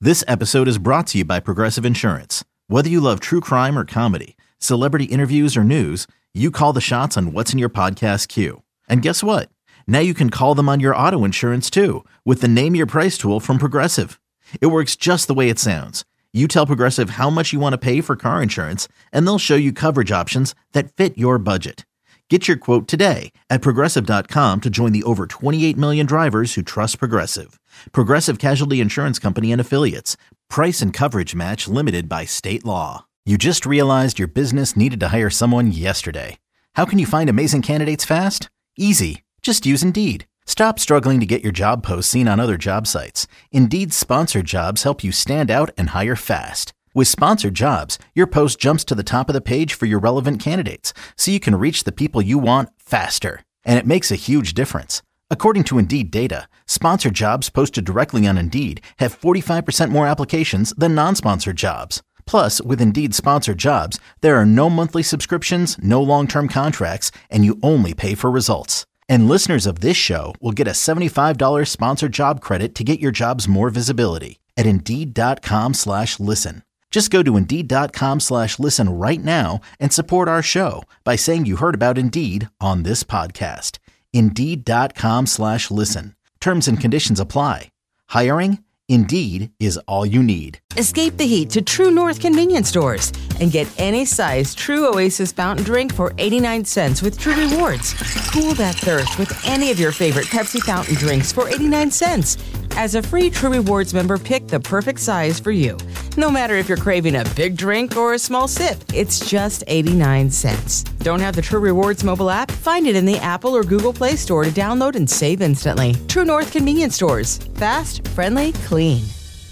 This episode is brought to you by Progressive Insurance. Whether you love true crime or comedy, celebrity interviews or news, you call the shots on what's in your podcast queue. And guess what? Now you can call them on your auto insurance too with the Name Your Price tool from Progressive. It works just the way it sounds. You tell Progressive how much you want to pay for car insurance, and they'll show you coverage options that fit your budget. Get your quote today at Progressive.com to join the over 28 million drivers who trust Progressive. Progressive Casualty Insurance Company and Affiliates. Price and coverage match limited by state law. You just realized your business needed to hire someone yesterday. How can you find amazing candidates fast? Easy. Just use Indeed. Stop struggling to get your job posts seen on other job sites. Indeed's sponsored jobs help you stand out and hire fast. With sponsored jobs, your post jumps to the top of the page for your relevant candidates, so you can reach the people you want faster. And it makes a huge difference. According to Indeed data, sponsored jobs posted directly on Indeed have 45% more applications than non-sponsored jobs. Plus, with Indeed sponsored jobs, there are no monthly subscriptions, no long-term contracts, and you only pay for results. And listeners of this show will get a $75 sponsored job credit to get your jobs more visibility at Indeed.com/listen. Just go to Indeed.com/listen right now and support our show by saying you heard about Indeed on this podcast. Indeed.com/listen. Terms and conditions apply. Hiring? Indeed is all you need. Escape the heat to True North convenience stores and get any size True Oasis fountain drink for 89 cents with True Rewards. Cool that thirst with any of your favorite Pepsi fountain drinks for 89 cents. As a free True Rewards member, pick the perfect size for you. No matter if you're craving a big drink or a small sip, it's just 89 cents. Don't have the True Rewards mobile app? Find it in the Apple or Google Play Store to download and save instantly. True North convenience stores. Fast, friendly, clean.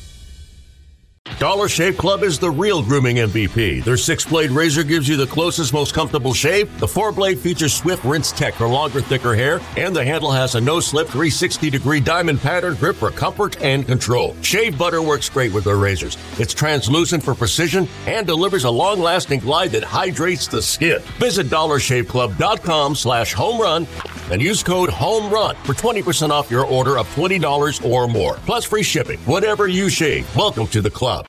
Dollar Shave Club is the real grooming MVP. Their 6-blade razor gives you the closest, most comfortable shave. The 4-blade features swift rinse tech for longer, thicker hair, and the handle has a no-slip 360-degree diamond pattern grip for comfort and control. Shave butter works great with their razors. It's translucent for precision and delivers a long-lasting glide that hydrates the skin. Visit DollarShaveClub.com/homerun and use code HOMERUN for 20% off your order of $20 or more, plus free shipping. Whatever you shave, welcome to the club.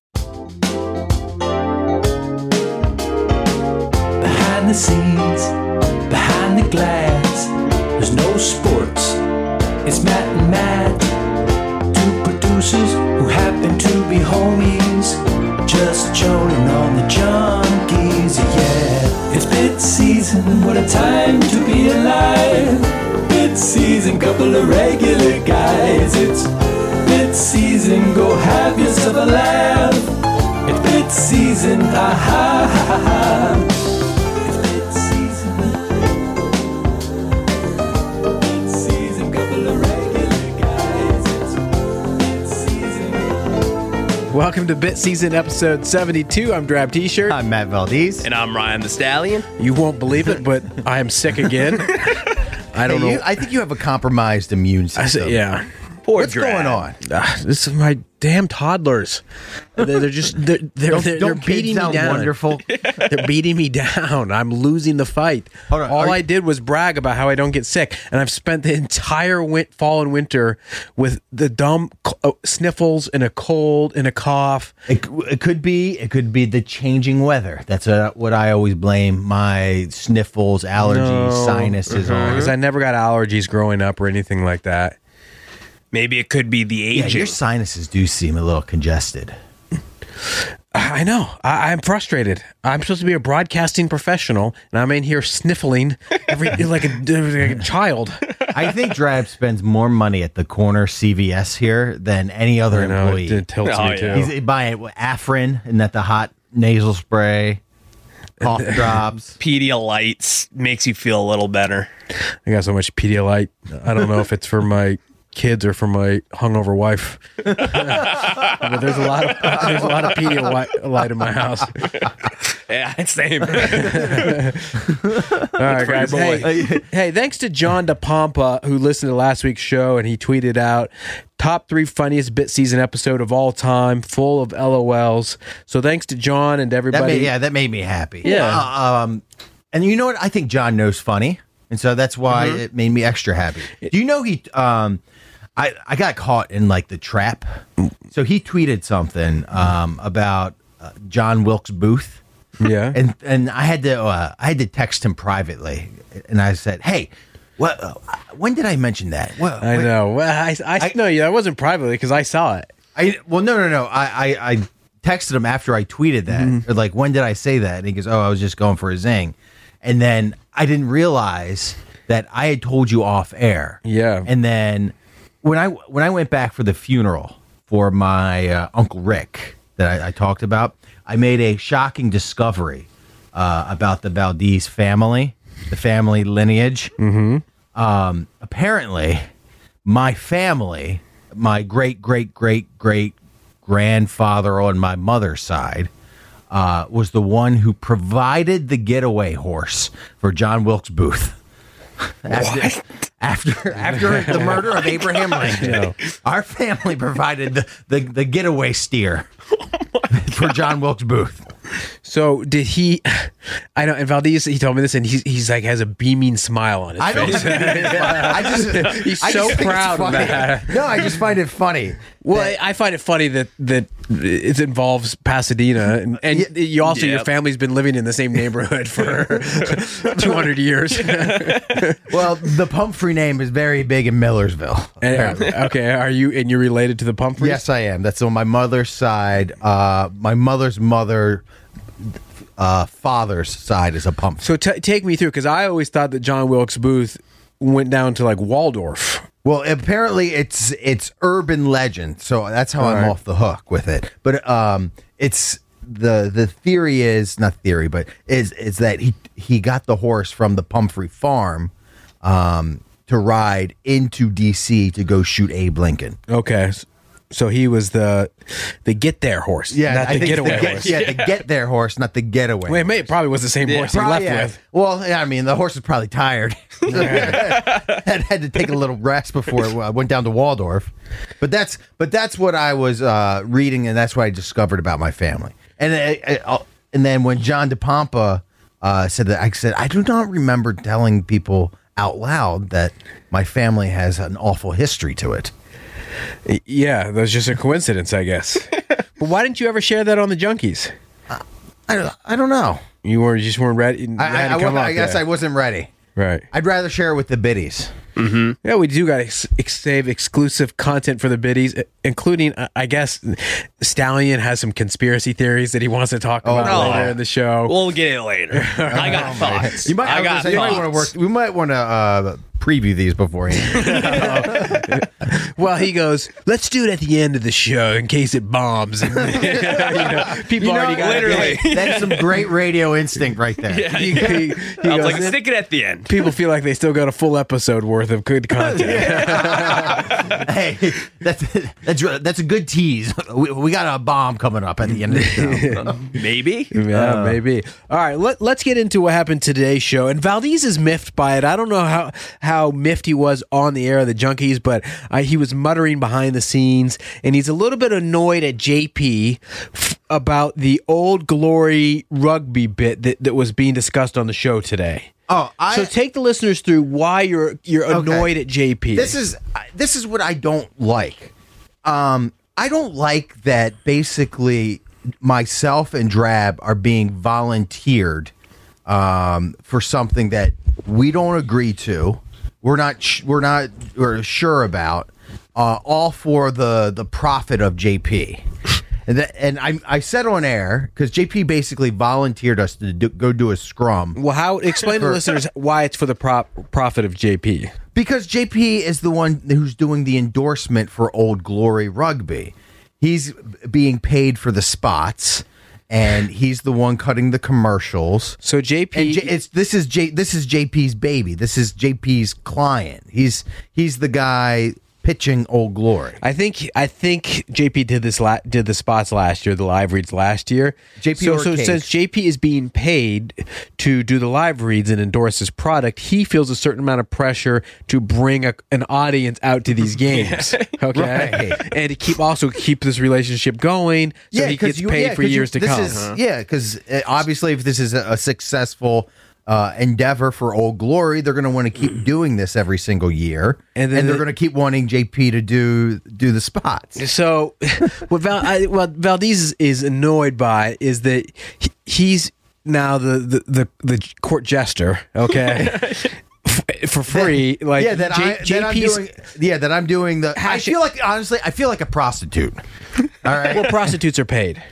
Behind the scenes, behind the glass, there's no sports. It's Matt and Matt, two producers who happen to be homies, just joining on the junkies, yeah. It's bid season, what a time to be alive. Bid season, couple of regular guys. It's bid season, go have yourself a laugh. It's bid season, ha ha ha ha. It's bid season. Bid season, couple of regular guys. It's bid season. Welcome to Bit Season episode 72. I'm Drab T-Shirt. I'm Matt Valdez. And I'm Ryan the Stallion. You won't believe it, but I am sick again. I don't know. I think you have a compromised immune system. Yeah. What's going on? This is my damn toddlers. They're just they're beating me down. Wonderful. They're beating me down. I'm losing the fight. Hold on, All I did was brag about how I don't get sick, and I've spent the entire fall and winter with the dumb sniffles and a cold and a cough. It could be the changing weather. That's what I always blame my sniffles, allergies, sinuses on. Because I never got allergies growing up or anything like that. Maybe it could be the Yeah, aging. your sinuses do seem a little congested. I know. I'm frustrated. I'm supposed to be a broadcasting professional, and I'm in here sniffling like a child. I think Drab spends more money at the corner CVS here than any other employee. It tilts me too. He's buying Afrin, and that the hot nasal spray, cough drops. Pedialyte makes you feel a little better. I got so much Pedialyte. I don't know if it's for my kids or for my hungover wife. But there's a lot of Pedialyte in my house. Yeah, same. All right, guys. Hey, thanks to John DePompa, who listened to last week's show, and he tweeted out top 3 funniest Bit Season episode of all time, full of LOLs. So thanks to John and everybody. That made me happy. Yeah. And you know what? I think John knows funny, and so that's why it made me extra happy. Do you know he? I got caught in like the trap. So he tweeted something about John Wilkes Booth. Yeah. And I had to text him privately, and I said, "Hey, when did I mention that?" Well, I know. Well, I know you. That wasn't privately because I saw it. No. I texted him after I tweeted that. Or like, when did I say that? And he goes, "Oh, I was just going for a zing." And then I didn't realize that I had told you off air. Yeah. And then when I went back for the funeral for my Uncle Rick that I talked about, I made a shocking discovery about the Valdez family, the family lineage. Apparently, my family, my great grandfather on my mother's side, was the one who provided the getaway horse for John Wilkes Booth. After the murder of Abraham Lincoln, our family provided the getaway steer for John Wilkes Booth. So did he? I know. And Valdez, he told me this, and he's like has a beaming smile on his face. He's so proud of that. No, I just find it funny. Well, I find it funny that it involves Pasadena, and you also your family's been living in the same neighborhood for 200 years. Well, the Pumphrey name is very big in Millersville. Okay, are you you're related to the Pumphreys? Yes, I am. That's on my mother's side. My mother's mother. Father's side is a Pumphrey. So take me through, because I always thought that John Wilkes Booth went down to like Waldorf. Well, apparently it's urban legend, so that's how I'm off the hook with it. But it's the theory is not theory, but is that he got the horse from the Pumphrey farm to ride into D.C. to go shoot Abe Lincoln. Okay. So he was the get there horse, not the getaway horse. Yeah, the get there horse, not the getaway. Wait, it probably was the same horse he left with. Well, yeah, I mean, the horse was probably tired. had to take a little rest before it went down to Waldorf. But that's what I was reading, and that's what I discovered about my family. And then when John DePompa said that, I said, I do not remember telling people out loud that my family has an awful history to it. Yeah, that was just a coincidence, I guess. But why didn't you ever share that on the Junkies? I don't know. You just weren't ready. I guess I wasn't ready. Right. I'd rather share it with the biddies. Mm-hmm. Yeah, we do got to save exclusive content for the biddies, including, I guess, Stallion has some conspiracy theories that he wants to talk about later in the show. We'll get it later. I got thoughts. We might want to preview these beforehand. Well, he goes, let's do it at the end of the show in case it bombs. And, people already got literally. That's some great radio instinct right there. Yeah. He I was goes, like, stick it at the end. people feel like they still got a full episode worth of good content. Hey, that's a good tease. We got a bomb coming up at the end of the show. Maybe. Yeah, maybe. All right, let's get into what happened today's show. And Valdez is miffed by it. I don't know how miffed he was on the air of the Junkies, but he was muttering behind the scenes, and he's a little bit annoyed at JP about the Old Glory rugby bit that was being discussed on the show today. So take the listeners through why you're annoyed at JP. This is what I don't like. I don't like that basically myself and Drab are being volunteered for something that we don't agree to. We're sure about. All for the profit of JP. And I said on air, because JP basically volunteered us to go do a scrum. Well, explain to listeners why it's for the profit of JP. Because JP is the one who's doing the endorsement for Old Glory Rugby. He's being paid for the spots, and he's the one cutting the commercials. So JP, and this is JP's baby. This is JP's client. He's the guy pitching Old Glory. I think JP did the spots last year, the live reads last year. So since JP is being paid to do the live reads and endorse his product, he feels a certain amount of pressure to bring an audience out to these games. Okay, right. And to keep this relationship going, so he gets paid for years to come. Because obviously, if this is a successful endeavor for Old Glory. They're going to want to keep doing this every single year, and they're going to keep wanting JP to do the spots. So, what Valdez is annoyed by is that he's now the court jester. Okay. For free, like that I'm doing the. I feel like honestly, I feel like a prostitute. All right. Well, prostitutes are paid.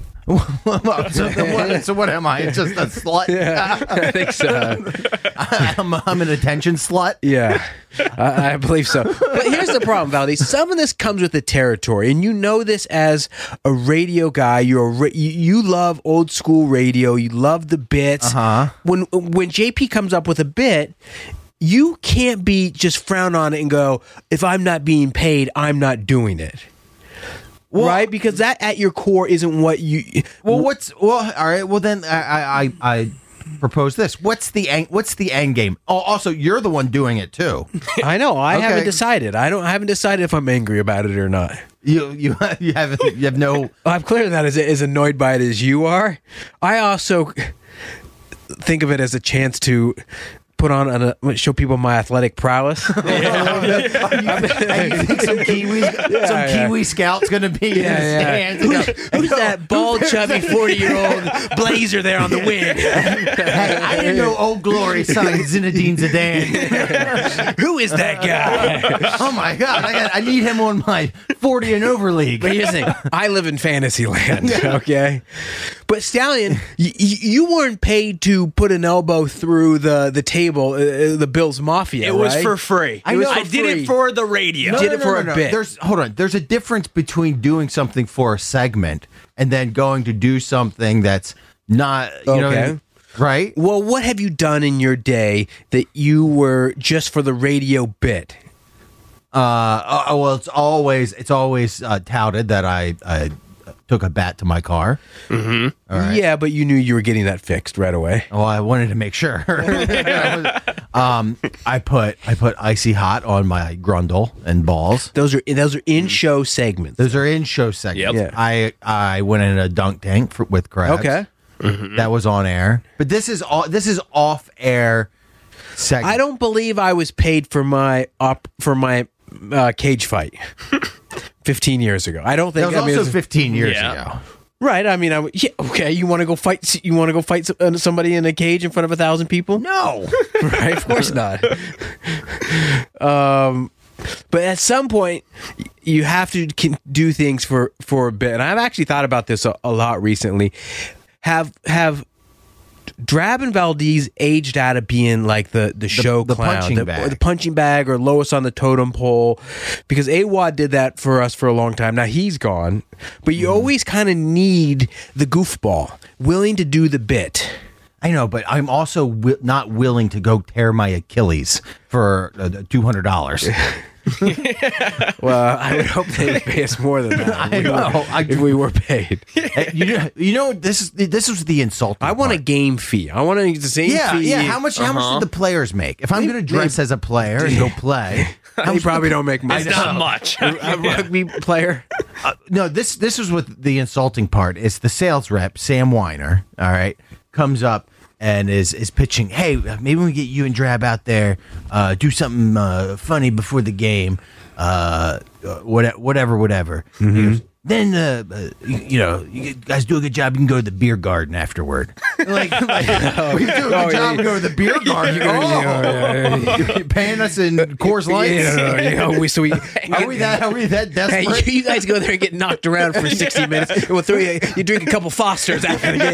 So what am I? Just a slut? Yeah, I think so. I'm an attention slut. Yeah, I believe so. But here's the problem, Valdez. Some of this comes with the territory, and you know this as a radio guy. You love old school radio. You love the bits. When JP comes up with a bit, you can't be just frown on it and go, if I'm not being paid, I'm not doing it. Right, because that at your core isn't what you. All right. Well, then I propose this. What's the end game? Oh, also, you're the one doing it too. I know. I haven't decided. I haven't decided if I'm angry about it or not. You have no. I'm clear that as annoyed by it as you are. I also think of it as a chance to put on show people my athletic prowess. You think some Kiwi scout's going to be in the stands? Who's that bald, chubby 40-year-old blazer there on the wing? Hey, I didn't know Old Glory signed Zinedine Zidane. Who is that guy? Oh my God! I need him on my 40 and over league. But here's the thing: I live in fantasy land. Okay, but Stallion, you weren't paid to put an elbow through the table. The Bills Mafia. It was for free. I did it for the radio. Did it for a bit. There's a difference between doing something for a segment and then going to do something that's not. You know, right? Well, what have you done in your day that you were just for the radio bit? Well, it's always touted that I took a bat to my car. Mm-hmm. All right. Yeah, but you knew you were getting that fixed right away. Well, I wanted to make sure. I put icy hot on my grundle and balls. Those are in-show segments. Those are in-show segments. Yep. Yeah. I went in a dunk tank with crabs. Okay. Mm-hmm. That was on air. But this is off-air segment. I don't believe I was paid for my cage fight 15 years ago. I don't think that was also 15 years ago. Right. I mean, okay. You want to go fight? You want to go fight somebody in a cage in front of 1,000 people? No. Right. Of course not. But at some point, you have to do things for a bit. And I've actually thought about this a lot recently. Have Drab and Valdez aged out of being like the show clown, the punching bag, or lowest on the totem pole, because AWOD did that for us for a long time. Now he's gone, but you always kind of need the goofball, willing to do the bit. I know, but I'm also not willing to go tear my Achilles for $200. Well, I would hope they would pay us more than that. I know. If we were paid. You know, this was the insult. I want a game fee. I want the same fee. Yeah. How much did the players make? If I'm going to dress as a player and go play, they probably don't make much. It's not much. A rugby player. No, this is what the insulting part is. The sales rep, Sam Weiner, all right, comes up and is pitching, hey, maybe we get you and Drab out there, do something funny before the game, whatever. Mm-hmm. He goes, then, you guys do a good job. You can go to the beer garden afterward. We do a good job. Go to the beer garden. You're paying us in Coors Lights. Are we that desperate? Hey, you guys go there and get knocked around for 60 minutes. We'll throw you drink a couple Fosters after the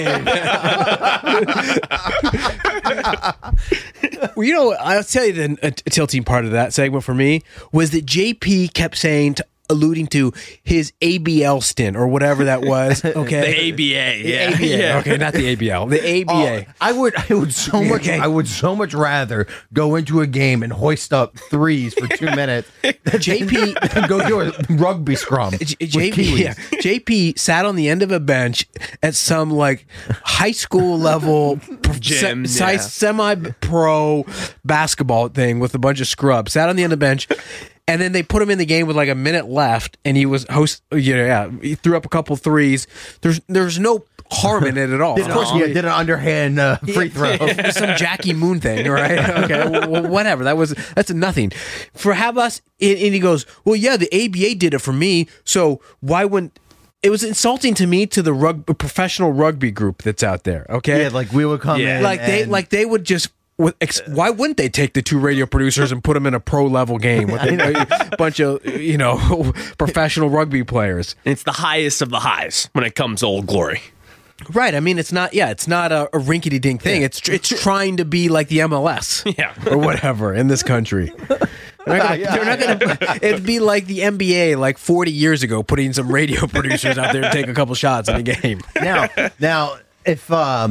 game. Well, I'll tell you the tilting part of that segment for me was that JP kept saying alluding to his ABL stint or whatever that was. Okay, the ABA, yeah. ABA. Okay, not the ABL, the ABA. I would so much rather go into a game and hoist up threes for 2 minutes. JP go do a rugby scrum. JP sat on the end of a bench at some like high school level gym, semi-pro basketball thing with a bunch of scrubs. Sat on the end of the bench. And then they put him in the game with like a minute left, and he was he threw up a couple threes. There's no harm in it at all. Did an underhand free throw. Some Jackie Moon thing, right? Okay, well, whatever. That's a nothing. For Habas, and he goes, well, yeah, the ABA did it for me, so why wouldn't? It was insulting to me, to the professional rugby group that's out there. Okay, Yeah, like we would come in, they would just. Why wouldn't they take the two radio producers and put them in a pro level game with a bunch of professional rugby players? It's the highest of the highs when it comes to Old Glory. Right. I mean, it's not a rinkety dink thing. Yeah. It's trying to be like the MLS, or whatever in this country. They're not gonna. It'd be like the NBA, like 40 years ago, putting some radio producers out there to take a couple shots in a game. Now, if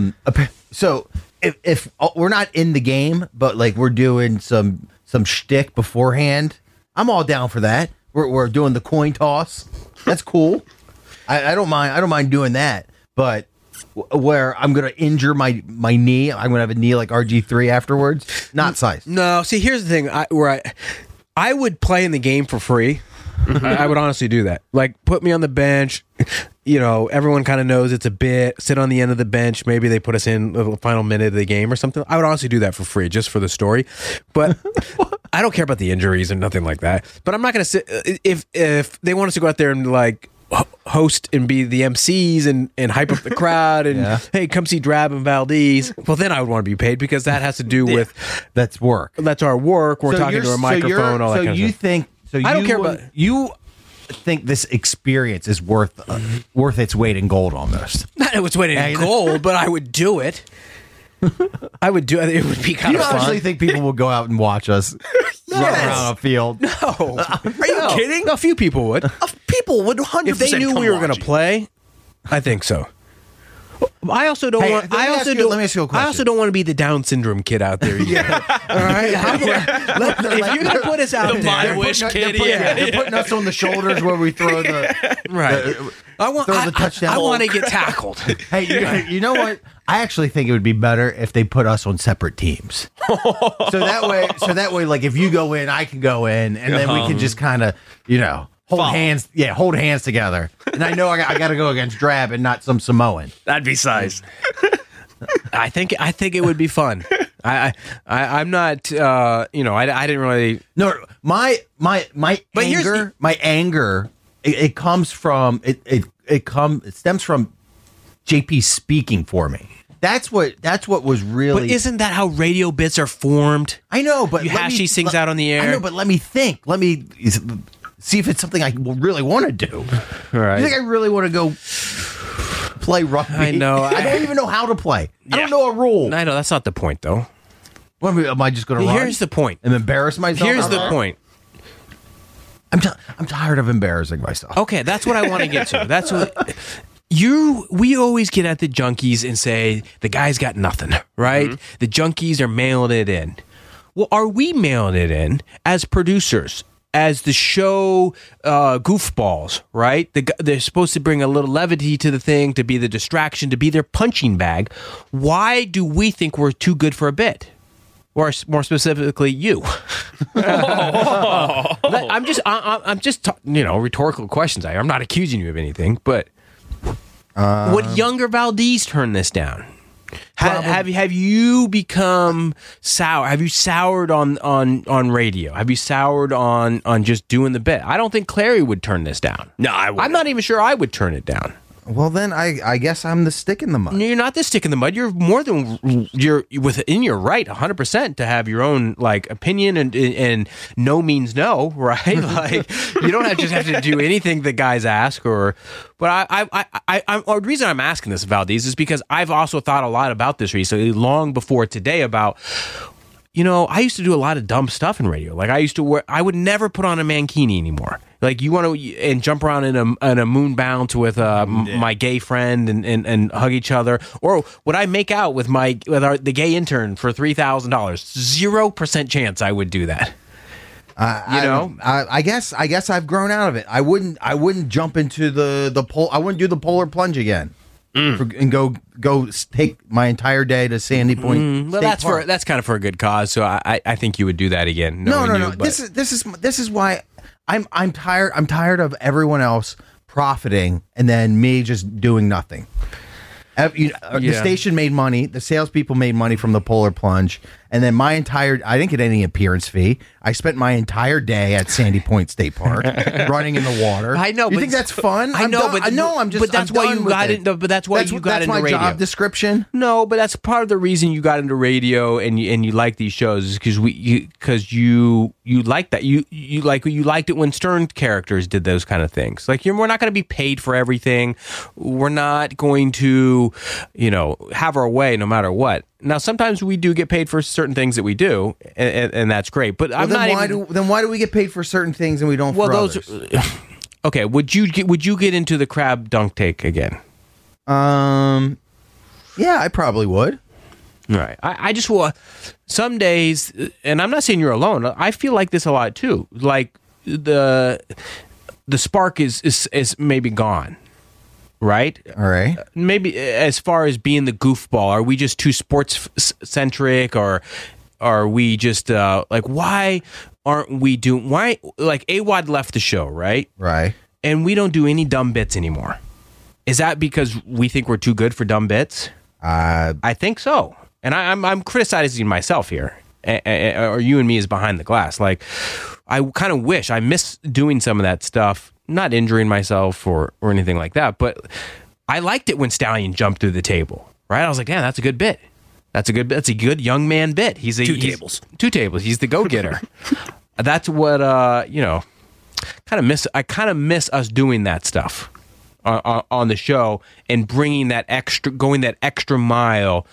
if we're not in the game, but like we're doing some shtick beforehand, I'm all down for that. We're doing the coin toss. That's cool. I don't mind. I don't mind doing that. But where I'm going to injure my knee, I'm going to have a knee like RG3 afterwards. Not size. No. See, here's the thing. I would play in the game for free. I would honestly do that. Like, put me on the bench. Everyone kind of knows it's a bit. Sit on the end of the bench. Maybe they put us in the final minute of the game or something. I would honestly do that for free, just for the story. But I don't care about the injuries and nothing like that. But I'm not going to sit. If they want us to go out there and like host and be the MCs and hype up the crowd and hey, come see Drab and Valdez, well, then I would want to be paid, because that has to do with that's work. That's our work. We're talking to a microphone. All that kind of stuff. I don't care about you. Think this experience is worth its weight in gold almost. Not its weight in gold, but I would do it. I would do it. It would be kind of fun. You honestly think people will go out and watch us run around a field? No. Are you kidding? No, a few people would. People would 100% if they knew we were going to play. I think so. I also don't want. Let me ask you a question. I also don't want to be the Down syndrome kid out there. All right. If you're going to put us out there, My Wish kid. They're putting us on the shoulders where we throw the right. Throw the touchdown. I want to get tackled. Hey, you know what? I actually think it would be better if they put us on separate teams. So that way, like if you go in, I can go in, and then we can just kind of, hold hands together. And I know I got to go against Drab and not some Samoan. That'd be size. I think it would be fun. I'm not. I didn't really. No, my anger. It comes from it stems from JP speaking for me. That's what was really. But isn't that how radio bits are formed? I know, but you hash these things out on the air. I know, but let me think. Let me see if it's something I really want to do. All right. You think I really want to go play rugby? I know. I don't even know how to play. I don't know a rule. I know that's not the point, though. What, am I just going to run? Here's the point. And embarrass myself? Here's the point. I'm tired of embarrassing myself. Okay, that's what I want to get to. That's what we always get at the junkies and say the guy's got nothing, right? Mm-hmm. The junkies are mailing it in. Well, are we mailing it in as producers, as the show goofballs, right? They're supposed to bring a little levity to the thing, to be the distraction, to be their punching bag. Why do we think we're too good for a bit? Or more specifically, you. I'm just rhetorical questions. I'm not accusing you of anything, but would younger Valdez turn this down? Have you become sour? Have you soured on radio? Have you soured on just doing the bit? I don't think Clary would turn this down. No, I wouldn't. I'm not even sure I would turn it down. Well, then I guess I'm the stick in the mud. You're not the stick in the mud. You're more than you're within your right, 100% to have your own like opinion and no means no, right? Like you don't have to do anything the guys ask. But the reason I'm asking this, Valdez, is because I've also thought a lot about this recently, long before today, about. I used to do a lot of dumb stuff in radio. Like I would never put on a mankini anymore. Like you want to and jump around in a moon bounce with my gay friend and hug each other, or would I make out with the gay intern for $3,000? 0% chance I would do that. I guess I've grown out of it. I wouldn't jump into the pole. I wouldn't do the polar plunge again. And go take my entire day to Sandy Point. Well, that's kind of for a good cause. So I think you would do that again. No. This is why I'm tired. I'm tired of everyone else profiting and then me just doing nothing. The station made money. The salespeople made money from the Polar Plunge. And then I didn't get any appearance fee. I spent my entire day at Sandy Point State Park running in the water. I know. You but think that's fun? I know, but I'm just. But that's I'm why done you with got it. into. But that's why you got into my radio. job description. No, but that's part of the reason you got into radio and you like these shows is because you like that you liked it when Stern characters did those kind of things. Like we're not going to be paid for everything. We're not going to have our way no matter what. Now sometimes we do get paid for certain things that we do, and that's great. But then why do we get paid for certain things and we don't? Well, for those. others? Okay, would you get into the crab dunk take again? Yeah, I probably would. Right. I just will. Some days, and I'm not saying you're alone. I feel like this a lot too. Like the spark is maybe gone. Right? All right. Maybe as far as being the goofball, are we just too sports centric, or are we just like why aren't we doing? Why like AWOD left the show, right? Right. And we don't do any dumb bits anymore. Is that because we think we're too good for dumb bits? I think so, and I'm criticizing myself here, or you and me is behind the glass. Like I kind of wish I miss doing some of that stuff. Not injuring myself or anything like that, but I liked it when Stallion jumped through the table. Right? I was like, "Yeah, that's a good bit. That's a good young man bit." He's Two tables. He's the go-getter. That's what kind of miss. I kind of miss us doing that stuff on the show and going that extra mile.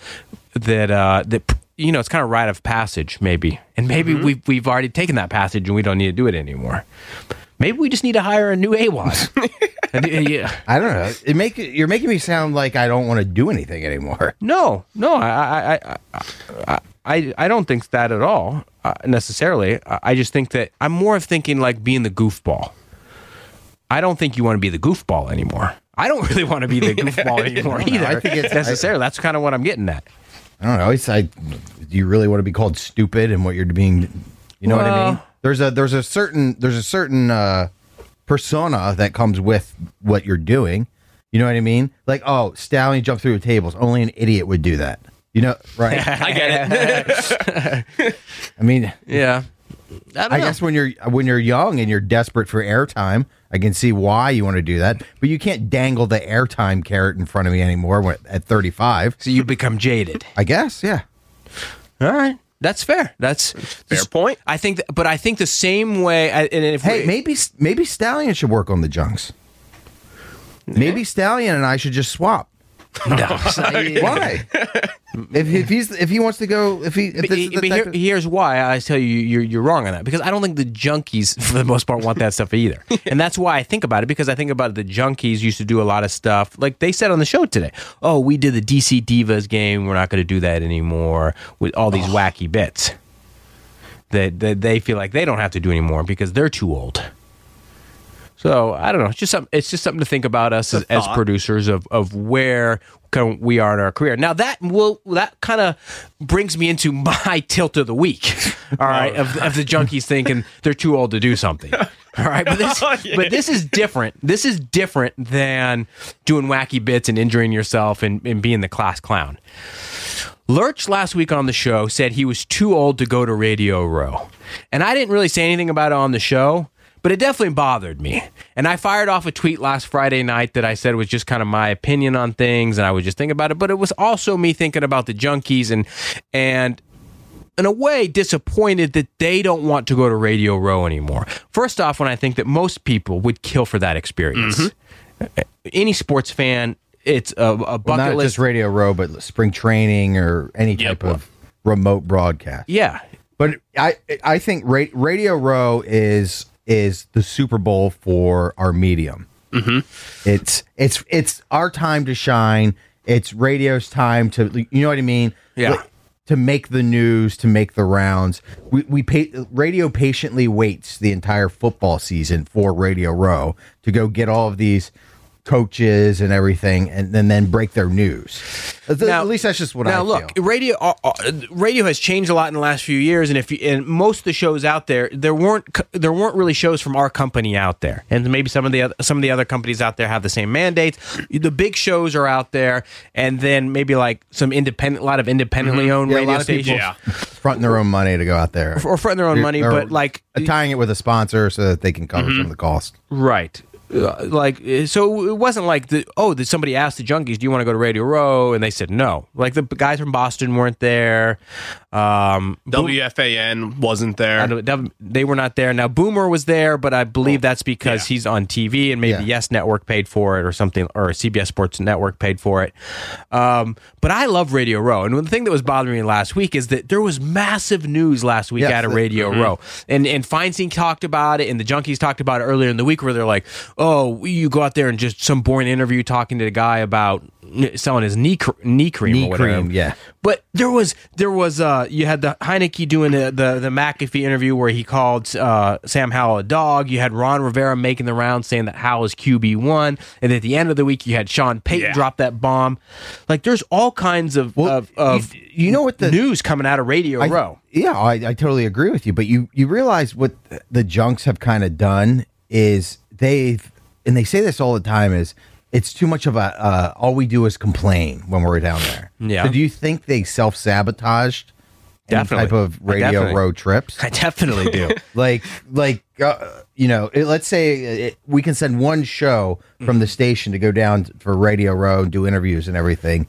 That it's kind of rite of passage, maybe, and maybe we've already taken that passage and we don't need to do it anymore. Maybe we just need to hire a new AWOD. Yeah. I don't know. You're making me sound like I don't want to do anything anymore. No, I don't think that at all necessarily. I just think that I'm more of thinking like being the goofball. I don't think you want to be the goofball anymore. I don't really want to be the goofball anymore either. I think it's necessarily. That's kind of what I'm getting at. I don't know. Do you really want to be called stupid and what you're being? You know what I mean? There's a certain persona that comes with what you're doing. You know what I mean? Like, oh, Stallion jumped through the tables. Only an idiot would do that. You know, right? I get it. I mean, yeah. I guess when you're young and you're desperate for airtime, I can see why you want to do that. But you can't dangle the airtime carrot in front of me anymore at 35. So you become jaded. I guess, yeah. All right. That's fair. That's fair point. I think the same way. And if maybe Stallion should work on the junks. Maybe Stallion and I should just swap. No. Why? if he wants to go, here's why I tell you you're wrong on that, because I don't think the junkies for the most part want that stuff either, and that's why I think about it, because I think about the junkies used to do a lot of stuff like they said on the show today. Oh, we did the DC Divas game. We're not going to do that anymore with all these wacky bits that they feel like they don't have to do anymore because they're too old. So I don't know. It's just something to think about us as producers of where we are in our career. Now that kind of brings me into my tilt of the week. All right, of the junkies thinking they're too old to do something. All right, but this is different. This is different than doing wacky bits and injuring yourself and being the class clown. Lurch last week on the show said he was too old to go to Radio Row, and I didn't really say anything about it on the show. But it definitely bothered me. And I fired off a tweet last Friday night that I said was just kind of my opinion on things, and I was just thinking about it. But it was also me thinking about the junkies and in a way disappointed that they don't want to go to Radio Row anymore. First off, when I think that most people would kill for that experience. Mm-hmm. Any sports fan, it's a bucket not list. Just Radio Row, but spring training or any type of remote broadcast. Yeah. But I think Radio Row is the Super Bowl for our medium. Mm-hmm. It's our time to shine. It's radio's time to, you know what I mean? Yeah. To make the news, to make the rounds. Radio patiently waits the entire football season for Radio Row to go get all of these coaches and everything, and then break their news. At least that's just what I feel. Now, look, radio has changed a lot in the last few years, and most of the shows out there weren't really shows from our company out there, and maybe some of the other companies out there have the same mandates. The big shows are out there, and then maybe like a lot of independently owned radio a lot of people stations. fronting their own money to go out there, Or fronting their own money, Or but like tying it with a sponsor so that they can cover some of the cost. right. So it wasn't like did somebody ask the Junkies, do you want to go to Radio Row? And they said no. Like the guys from Boston weren't there. WFAN wasn't there. They were not there. Now Boomer was there, but I believe that's because he's on TV and maybe Yes Network paid for it or something, or CBS Sports Network paid for it. But I love Radio Row, and the thing that was bothering me last week is that there was massive news last week out of Radio Row, and Feinstein talked about it, and the Junkies talked about it earlier in the week, where they're like, "Oh, you go out there and just some boring interview talking to the guy about selling his knee cream or whatever." Yeah. But there was you had the Heineke doing the McAfee interview where he called Sam Howell a dog. You had Ron Rivera making the rounds saying that Howell is QB1, and at the end of the week you had Sean Payton drop that bomb. Like there's all kinds of you know what the news coming out of Radio Row. Yeah, I totally agree with you. But you realize what the Junks have kind of done is they say this all the time, is it's too much of a all we do is complain when we're down there. Yeah. So do you think they self-sabotaged any type of Radio Row trips? I definitely do. Let's say we can send one show from the station to go down for Radio Row and do interviews and everything.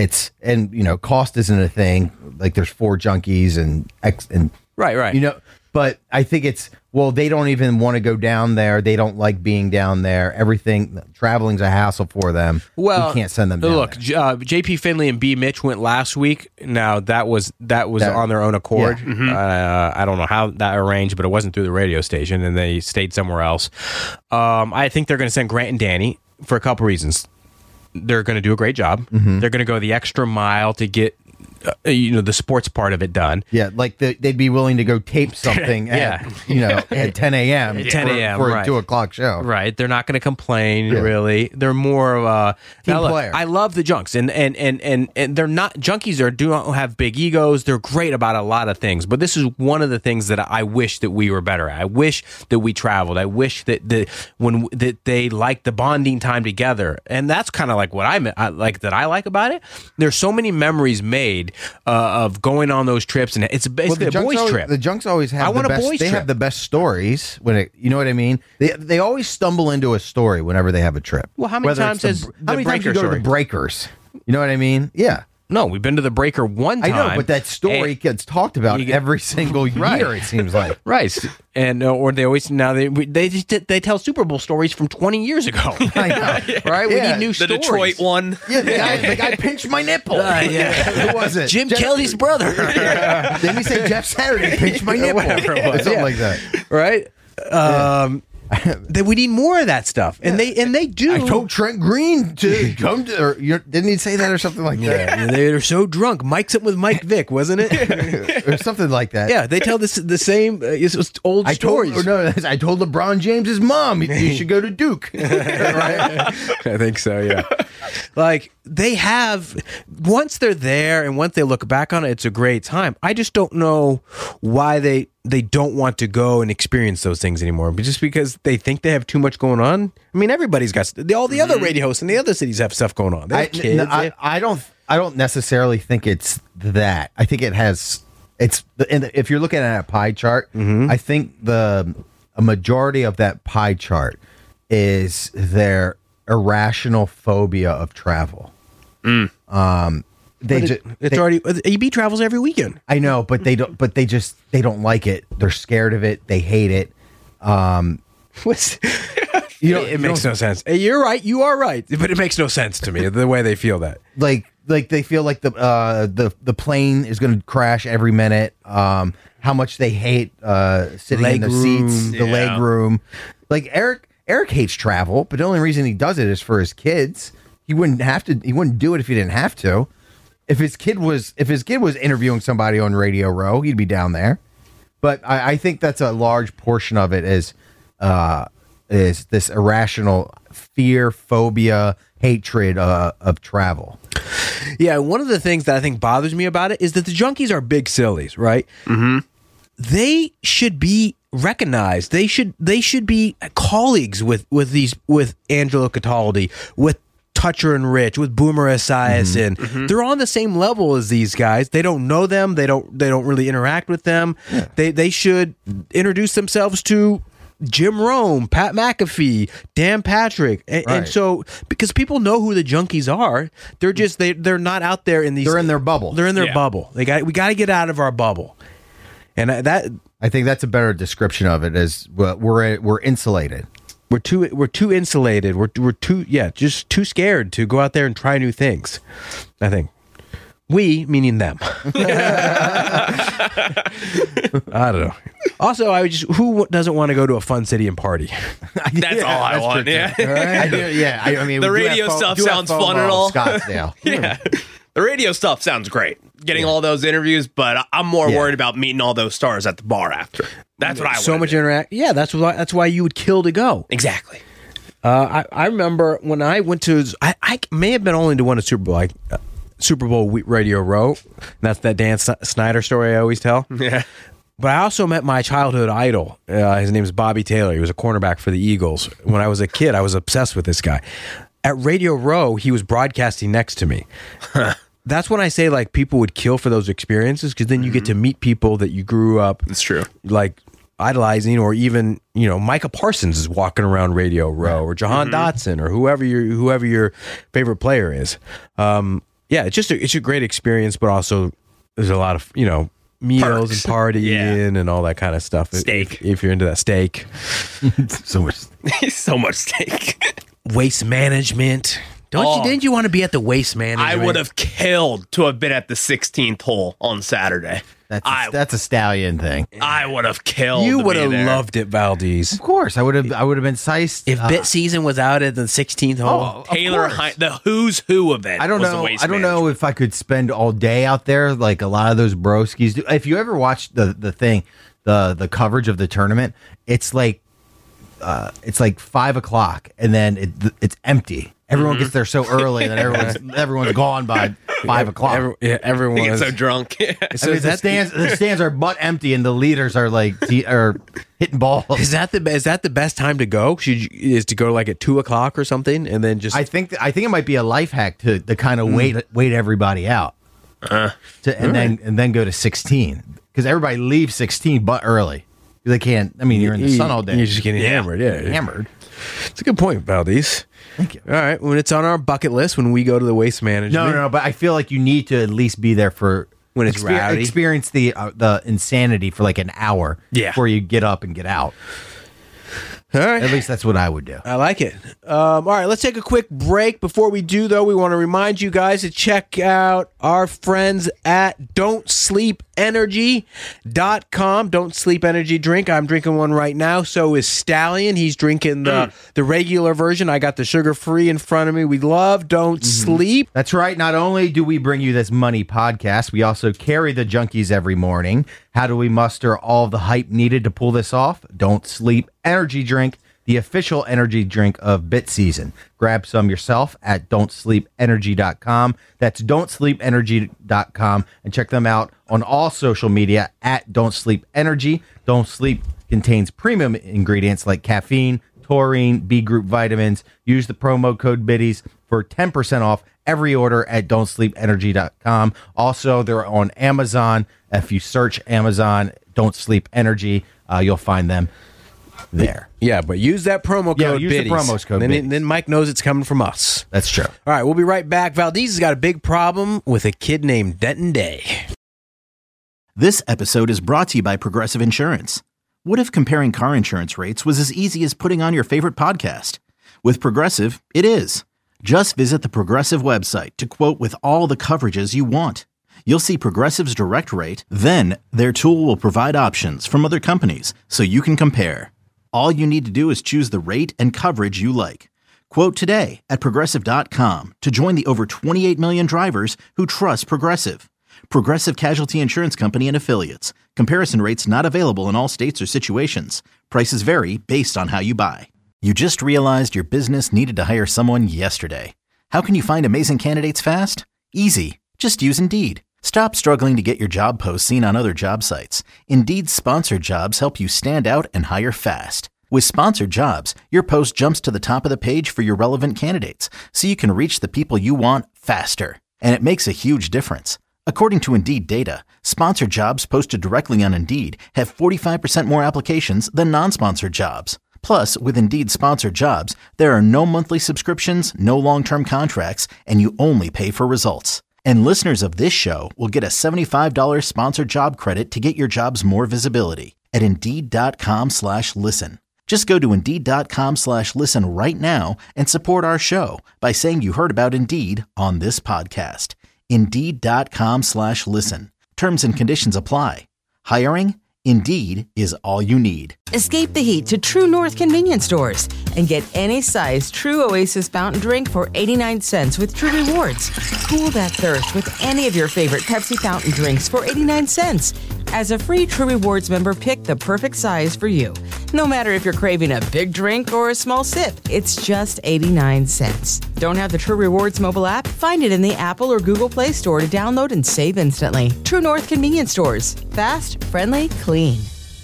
Cost isn't a thing. Like there's 4 Junkies and Right. But I think they don't even want to go down there. They don't like being down there. Traveling's a hassle for them. Well, we can't send them down look, there. JP Finley and B. Mitch went last week. Now that was on their own accord. Yeah. I don't know how that arranged, but it wasn't through the radio station, and they stayed somewhere else. I think they're going to send Grant and Danny for a couple reasons. They're going to do a great job. Mm-hmm. They're going to go the extra mile to get the sports part of it done. Yeah, like they'd be willing to go tape something at 10 a.m. At 10 a.m. for right. a 2 o'clock show. Right. They're not going to complain, really. They're more of a team player. I love the Junks, and they're not Junkies. Don't have big egos. They're great about a lot of things, but this is one of the things that I wish that we were better at. I wish that we traveled. I wish that they liked the bonding time together, and that's kind of like what I like about it. There's so many memories made of going on those trips, and it's basically a boys' trip. The Junks always have the best. They have the best stories when you know what I mean. They always stumble into a story whenever they have a trip. Well, how many times has how many times you go to the Breakers? You know what I mean? Yeah. No, we've been to the Breaker one time. I know, but that story gets talked about every single year. It seems like right, and or they always they tell Super Bowl stories from 20 years ago. I know, right? We need new the stories. Detroit one. Yeah, the guy pinched my nipple. Who was it? Jim Kelly's brother. Didn't he say Jeff Saturday pinched my nipple? Whatever it was. Something like that, right? That we need more of that stuff, and they do. I told Trent Green to come to. Or didn't he say that or something like that? Yeah, they're so drunk. Mike's up with Mike Vick, wasn't it? Or something like that. Yeah, they tell the same old stories. I told LeBron James's mom you should go to Duke. Right? I think so. Yeah, like they have once they're there and once they look back on it, it's a great time. I just don't know why they don't want to go and experience those things anymore, but just because they think they have too much going on. I mean, everybody's got all the other radio hosts in the other cities have stuff going on. They have kids. I don't necessarily think it's that. I think if you're looking at a pie chart, I think a majority of that pie chart is their irrational phobia of travel. AB travels every weekend. I know, but they don't. But they don't like it. They're scared of it. They hate it. It makes no sense. You're right. You are right. But it makes no sense to me the way they feel that. Like they feel like the plane is going to crash every minute. How much they hate sitting in the seats, the leg room. Like Eric hates travel, but the only reason he does it is for his kids. He wouldn't have to. He wouldn't do it if he didn't have to. If his kid was interviewing somebody on Radio Row, he'd be down there. But I think that's a large portion of it is is this irrational fear, phobia, hatred of travel. Yeah, one of the things that I think bothers me about it is that the junkies are big sillies, right? Mm-hmm. They should be recognized. They should be colleagues with Angelo Cataldi, with Toucher and Rich, with Boomer Esiason. Mm-hmm. They're on the same level as these guys. They don't know them. They don't really interact with them. Yeah. They should introduce themselves to Jim Rome, Pat McAfee, Dan Patrick, and so because people know who the junkies are, they're just they're not out there in these. They're in their bubble. They're in their bubble. We got to get out of our bubble, and that I think that's a better description of it. As we're insulated. We're too insulated. We're just too scared to go out there and try new things. I think. We, meaning them. I don't know. Also, who doesn't want to go to a fun city and party? That's all I want. Yeah. I mean, the radio stuff sounds fun and all. Scottsdale. Yeah. The radio stuff sounds great. Getting all those interviews, but I'm more worried about meeting all those stars at the bar after. That's what I want. So much interact. Yeah, that's why you would kill to go. Exactly. I remember when I went to. I may have been only to one Super Bowl. Super Bowl Radio Row. That's that Dan Snyder story I always tell. Yeah. But I also met my childhood idol. His name is Bobby Taylor. He was a cornerback for the Eagles. When I was a kid, I was obsessed with this guy. At Radio Row, he was broadcasting next to me. That's when I say like people would kill for those experiences, because then you get to meet people that you grew up. It's true. Like idolizing, or even Micah Parsons is walking around Radio Row, or Jahan Dotson, or whoever your favorite player is. Yeah, it's a great experience, but also there's a lot of meals and partying and all that kind of stuff. Steak, if you're into that steak. so much steak. Waste management. Didn't you want to be at the waste management? I would have killed to have been at the 16th hole on Saturday. That's a Stallion thing. I would have killed. You would have loved it, Valdez. Of course, I would have been sized. If bit season was out at the 16th hole, Taylor, the who's who event. I don't know if I could spend all day out there like a lot of those broskies do. If you ever watched the coverage of the tournament, it's like 5 o'clock, and then it's empty. Everyone gets there so early, and then everyone's gone by 5 o'clock. Everyone gets so drunk. So the stands are butt empty, and the leaders are like are hitting balls. Is that the best time to go? Is to go like at 2 o'clock or something, and then just? I think it might be a life hack to kind of wait everybody out, and then go to 16, because everybody leaves 16 but early. They can't. I mean, you're in the sun all day. You're just getting hammered. Yeah, hammered. It's a good point, Valdez. Thank you. All right, when it's on our bucket list, when we go to the waste management. No. But I feel like you need to at least be there for when it's rowdy. Experience the insanity for like an hour before you get up and get out. All right. At least that's what I would do. I like it. All right, let's take a quick break. Before we do, though, we want to remind you guys to check out our friends at Don'tSleepEnergy.com. Don't Sleep Energy drink. I'm drinking one right now. So is Stallion. He's drinking the regular version. I got the sugar-free in front of me. We love Don't Sleep. That's right. Not only do we bring you this money podcast, we also carry the junkies every morning. How do we muster all the hype needed to pull this off? Don't Sleep Energy Drink, the official energy drink of Bit Season. Grab some yourself at Don'tSleepEnergy.com. That's Don'tSleepEnergy.com, and check them out on all social media at Don't Sleep Energy. Don't Sleep contains premium ingredients like caffeine, taurine, B group vitamins. Use the promo code BIDDIES for 10% off every order at Don'tSleepEnergy.com. Also, they're on Amazon. If you search Amazon, Don't Sleep Energy, you'll find them there. Yeah, but use that promo code. Use Biddies. the promo code. Then Mike knows it's coming from us. That's true. All right, we'll be right back. Valdez has got a big problem with a kid named Denton Day. This episode is brought to you by Progressive Insurance. What if comparing car insurance rates was as easy as putting on your favorite podcast? With Progressive, it is. Just visit the Progressive website to quote with all the coverages you want. You'll see Progressive's direct rate, then their tool will provide options from other companies so you can compare. All you need to do is choose the rate and coverage you like. Quote today at Progressive.com to join the over 28 million drivers who trust Progressive. Progressive Casualty Insurance Company and Affiliates. Comparison rates not available in all states or situations. Prices vary based on how you buy. You just realized your business needed to hire someone yesterday. How can you find amazing candidates fast? Easy. Just use Indeed. Stop struggling to get your job posts seen on other job sites. Indeed's sponsored jobs help you stand out and hire fast. With sponsored jobs, your post jumps to the top of the page for your relevant candidates, so you can reach the people you want faster. And it makes a huge difference. According to Indeed data, sponsored jobs posted directly on Indeed have 45% more applications than non-sponsored jobs. Plus, with Indeed sponsored jobs, there are no monthly subscriptions, no long-term contracts, and you only pay for results. And listeners of this show will get a $75 sponsored job credit to get your jobs more visibility at Indeed.com/listen. Just go to Indeed.com/listen right now and support our show by saying you heard about Indeed on this podcast. Indeed.com/listen. Terms and conditions apply. Hiring? Indeed is all you need. Escape the heat to True North convenience stores and get any size True Oasis fountain drink for 89 cents with True Rewards. Cool that thirst with any of your favorite Pepsi fountain drinks for 89 cents. As a free True Rewards member, pick the perfect size for you. No matter if you're craving a big drink or a small sip, it's just 89 cents. Don't have the True Rewards mobile app? Find it in the Apple or Google Play Store to download and save instantly. True North convenience stores. Fast, friendly, clean.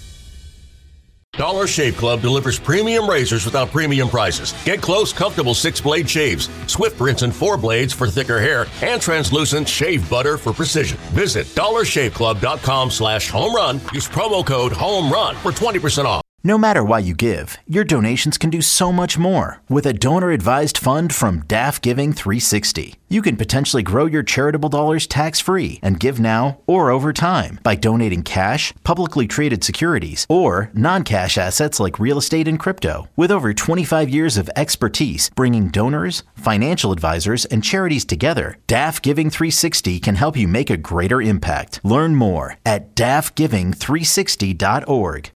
Dollar Shave Club delivers premium razors without premium prices. Get close, comfortable 6-blade shaves, swift rinse and 4 blades for thicker hair, and translucent shave butter for precision. Visit dollarshaveclub.com/homerun. Use promo code HOMERUN for 20% off. No matter why you give, your donations can do so much more. With a donor-advised fund from DAF Giving 360, you can potentially grow your charitable dollars tax-free and give now or over time by donating cash, publicly traded securities, or non-cash assets like real estate and crypto. With over 25 years of expertise bringing donors, financial advisors, and charities together, DAF Giving 360 can help you make a greater impact. Learn more at dafgiving360.org.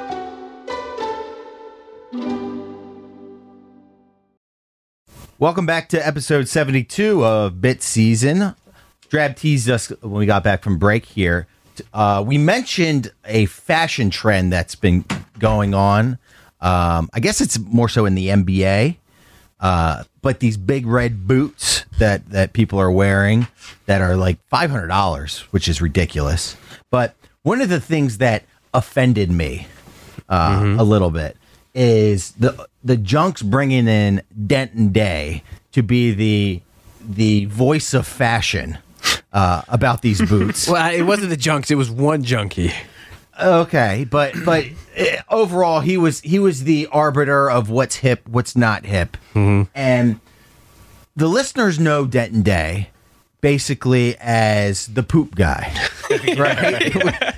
Welcome back to episode 72 of Bit Season. Drab teased us when we got back from break here. We mentioned a fashion trend that's been going on. I guess it's more so in the NBA. But these big red boots that people are wearing that are like $500, which is ridiculous. But one of the things that offended me a little bit is the Junks bringing in Denton Day to be the voice of fashion about these boots. Well, it wasn't the Junks; it was one junkie. Okay, but overall, he was the arbiter of what's hip, what's not hip, and the listeners know Denton Day basically as the poop guy, right?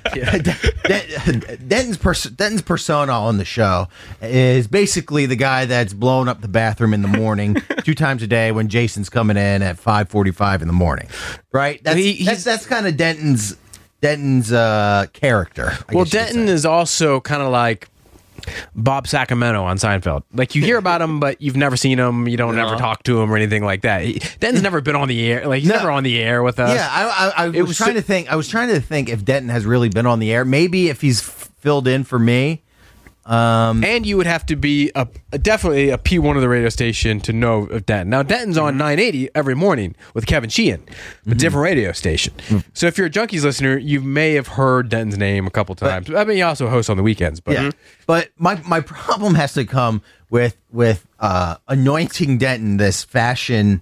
Denton's persona on the show is basically the guy that's blowing up the bathroom in the morning 2 times a day when Jason's coming in at 5:45 in the morning, right? That's kind of Denton's character. Well, Denton is also kind of like Bob Sacramento on Seinfeld. Like, you hear about him, but you've never seen him. You don't ever talk to him or anything like that. Denton's never been on the air. Like, he's never on the air with us. Yeah, I was trying to think. I was trying to think if Denton has really been on the air. Maybe if he's filled in for me. And you would have to be definitely a P1 of the radio station to know of Denton. Now, Denton's on 980 every morning with Kevin Sheehan, a different radio station. So if you're a Junkies listener, you may have heard Denton's name a couple times. I mean, he also hosts on the weekends. But yeah. But my problem has to come with anointing Denton this fashion.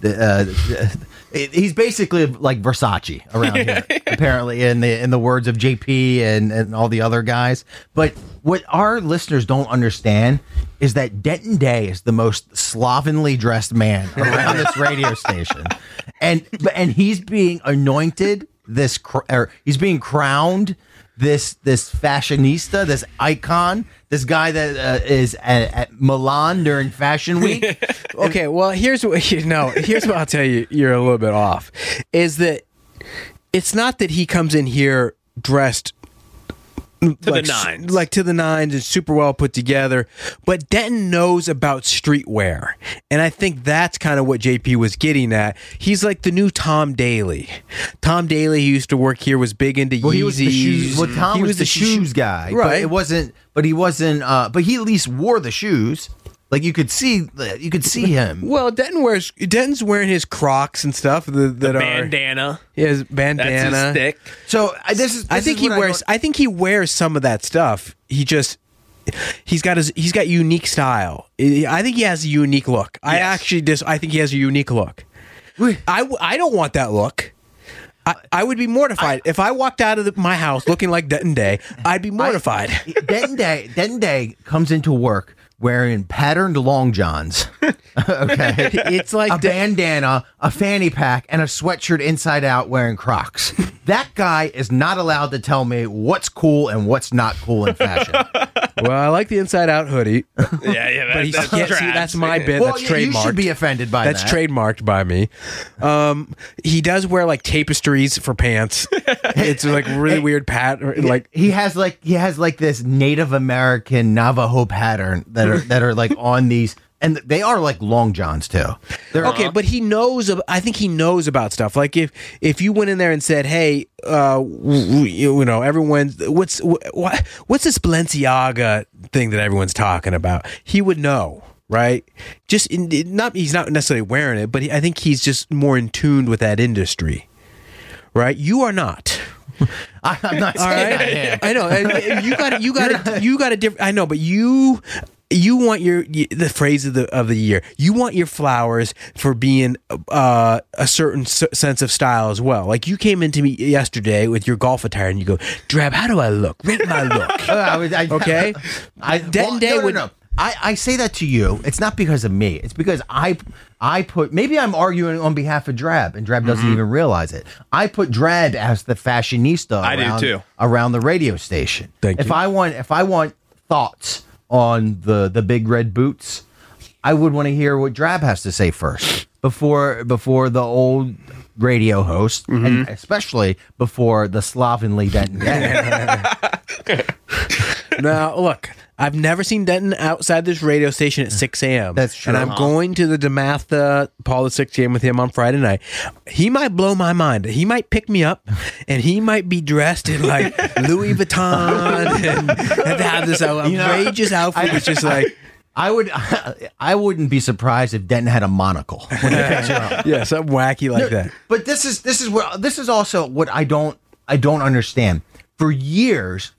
He's basically like Versace around here, apparently, in the words of JP and all the other guys. But what our listeners don't understand is that Denton Day is the most slovenly dressed man around this radio station, and he's being anointed he's being crowned this fashionista, this icon, this guy that is at Milan during Fashion Week. Okay, well, here's what I'll tell you. You're a little bit off. Is that it's not that he comes in here dressed to the nines, like to the nines, and super well put together. But Denton knows about streetwear, and I think that's kind of what JP was getting at. He's like the new Tom Daly. Tom Daly, who used to work here, was big into Yeezys. He was the shoes. Well, Tom was the shoes guy, right? But he wasn't. But he at least wore the shoes. Like you could see him. Well, Denton's wearing his Crocs and stuff that are Bandana. his bandana. That's his stick. So I think he wears some of that stuff. He's got unique style. I think he has a unique look. Yes. I think he has a unique look. I don't want that look. I would be mortified if I walked out of my house looking like Denton Day. I'd be mortified. Denton Day comes into work wearing patterned long johns. Okay, it's like a bandana, a fanny pack, and a sweatshirt inside out wearing Crocs. That guy is not allowed to tell me what's cool and what's not cool in fashion. Well, I like the inside out hoodie. Yeah, But he that's can't see. That's my bit. Well, That's trademarked. you should be offended by that. That's trademarked by me. He does wear like tapestries for pants. It's like really weird pattern. Like he has this Native American Navajo pattern that are like on these, and they are like long johns too. okay, but he knows. I think he knows about stuff. Like if you went in there and said, "Hey, everyone, what's this Balenciaga thing that everyone's talking about?" He would know. Right, he's not necessarily wearing it, but I think he's just more in tune with that industry. Right, you are not. I'm not saying I am. I know. And you got a different. I know, but you want the phrase of the year. You want your flowers for being a certain sense of style as well. Like you came into me yesterday with your golf attire, and you go, "Drab, how do I look? Rate my look." Okay. No. I say that to you. It's not because of me. It's because I put, maybe I'm arguing on behalf of Drab, and Drab doesn't even realize it. I put Drab as the fashionista around the radio station. Thank you. If I want thoughts on the big red boots, I would want to hear what Drab has to say first before the old radio host, and especially before the slovenly Denton. Now, look, I've never seen Denton outside this radio station at 6 a.m. That's true. And I'm going to the DeMatha Paul at 6 a.m. with him on Friday night. He might blow my mind. He might pick me up, and he might be dressed in like Louis Vuitton and have this outrageous outfit. It's just like... I wouldn't be surprised if Denton had a monocle when he picks you up. Yeah, something wacky like that. But this is also what I don't understand. For years,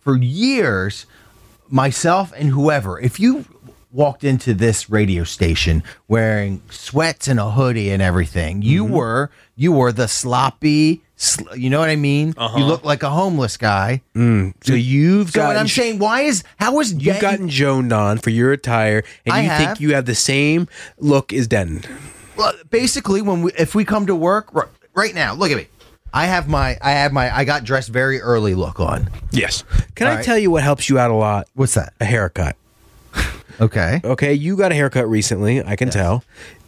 myself and whoever, if you walked into this radio station wearing sweats and a hoodie and everything, you were the sloppy. You know what I mean? You look like a homeless guy. So you've got. What I'm saying, you've gotten Joaned on for your attire, and think you have the same look as Denton. Well, basically, if we come to work right now, look at me. I got dressed very early look on. Yes. Can I tell you what helps you out a lot? What's that? A haircut. Okay. Okay. You got a haircut recently. I can tell.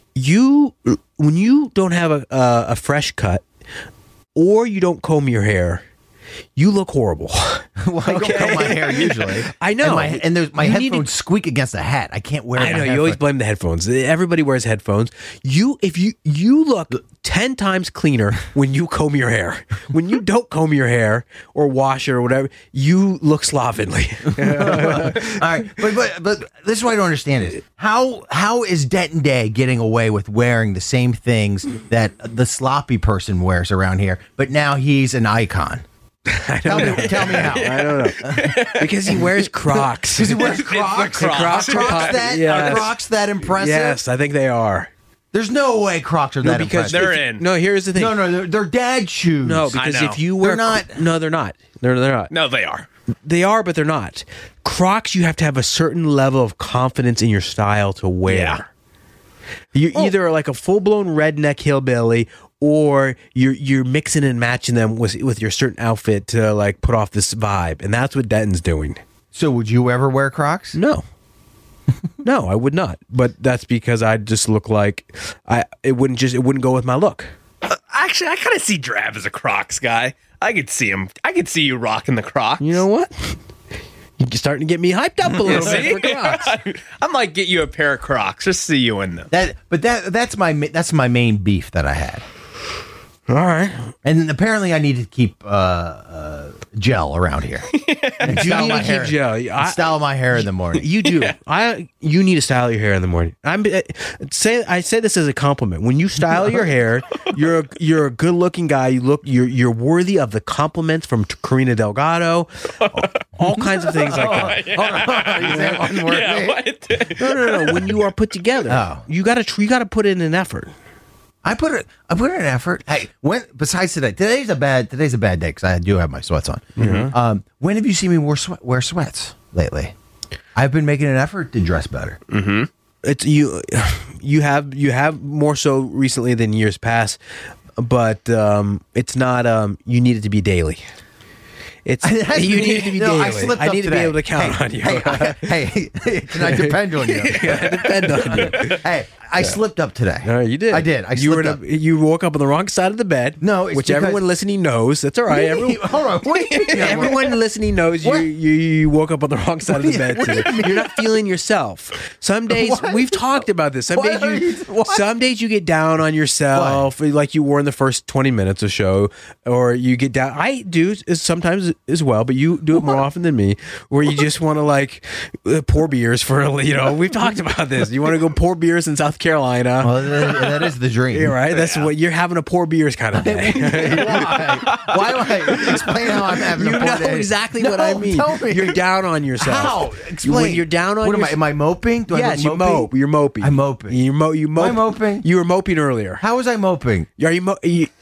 When you don't have a fresh cut, or you don't comb your hair, you look horrible. Well, I don't comb my hair usually. I know. And my headphones squeak against a hat. I can't wear. I know. You always blame the headphones. Everybody wears headphones. If you look 10 times cleaner when you comb your hair. When you don't comb your hair or wash it or whatever, you look slovenly. All right, but this is what I don't understand is how is Denton Day getting away with wearing the same things that the sloppy person wears around here, but now he's an icon. Tell me how. I don't know. Because he wears Crocs. Because he wears Crocs. Crocs Are Crocs that impressive? Yes, I think they are. There's no way Crocs are that impressive. They're in. No, here's the thing. No, they're dad shoes. No, because if you wear... They're not. No, they're not. They're not. No, they are. They are, but they're not. Crocs, you have to have a certain level of confidence in your style to wear. Yeah. You either are like a full-blown redneck hillbilly, or you're mixing and matching them with your certain outfit to like put off this vibe, and that's what Denton's doing. So would you ever wear Crocs? No. No, I would not. But that's because I just look like it wouldn't go with my look. Actually, I kind of see Drab as a Crocs guy. I could see him. I could see you rocking the Crocs. You know what? You're starting to get me hyped up a little bit for Crocs. I might get you a pair of Crocs. Just see you in them. That's my main beef that I had. All right. And apparently I need to keep gel around here. And You style need my to hair. keep gel. And style my hair in the morning. You do. You need to style your hair in the morning. I say this as a compliment. When you style your hair, you're a good looking guy. You're worthy of the compliments from Karina Delgado. All kinds of things like that. You say unworthy? Yeah, what? No. When you are put together, you gotta put in an effort. I put in an effort. Hey, besides today's a bad day because I do have my sweats on. Mm-hmm. When have you seen me wear sweats lately? I've been making an effort to dress better. Mm-hmm. It's you have more so recently than years past, but it's not. You need it to be daily. You need it to be daily. I need to be able to count on you. Hey, can I depend on you? I depend on you. Hey, I slipped up today. No, you did. I did. I slipped up. You woke up on the wrong side of the bed. No, it's which because- everyone listening knows. That's all right. Hold on. What do you mean? Everyone listening knows What? you woke up on the wrong side of the bed today. You're not feeling yourself. Some days What? we've talked about this. What? Some days you get down on yourself, like you were in the first 20 minutes of show, or you get down. I do sometimes as well, but you do it more often than me, where you just want to like pour beers for we've talked about this. You want to go pour beers in South Carolina. Well, that is the dream. Yeah, right. That's what you're having, a pour beers kind of day. Why do I explain how I'm having You a poor know day? exactly No, what I mean. Tell me. You're down on yourself. How? Explain. When you're down on what yourself. am I moping? Do Yes, I you look mope. mopey? You're moping. I'm moping. You mope. Am I moping? You were moping earlier. How was I moping? Are you?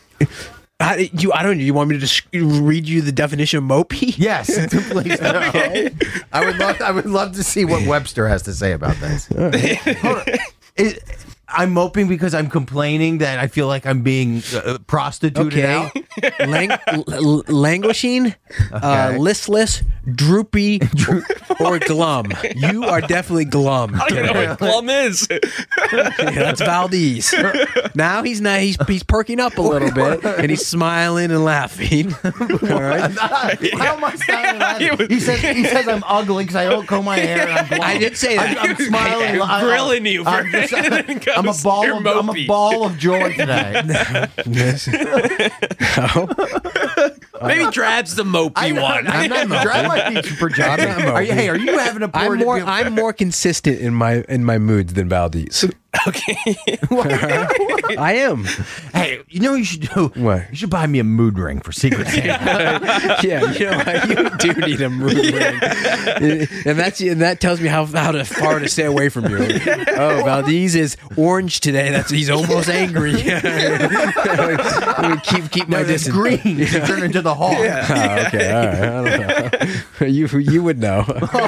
I don't know. You want me to just read you the definition of mopey? Yes, please. No. I would love to see what Webster has to say about this. Hold on. I'm moping because I'm complaining that I feel like I'm being prostituted out. Languishing, Okay. listless, droopy, or glum. You are definitely glum. I don't know what glum is. That's Valdez. Now he's not. He's perking up a little bit, and he's smiling and laughing. All right. How am I sounding laughing? He says I'm ugly because I don't comb my hair. And I'm blonde. I didn't say that. I'm smiling. I'm grilling you. I'm a ball of joy today. Maybe Drab's the mopey one. I'm not. Drab might be projecting. Are you having a poor day? I'm more consistent in my moods than Valdez. Okay. I am. Hey, you know what you should do? What? You should buy me a mood ring for Secret Santa. Yeah, you know what? You do need a mood ring, and that tells me how far to stay away from you. Oh, Valdez is orange today. He's almost angry. keep my distance. Green. You turn into the hawk. Oh, okay, all right. I don't know. You would know.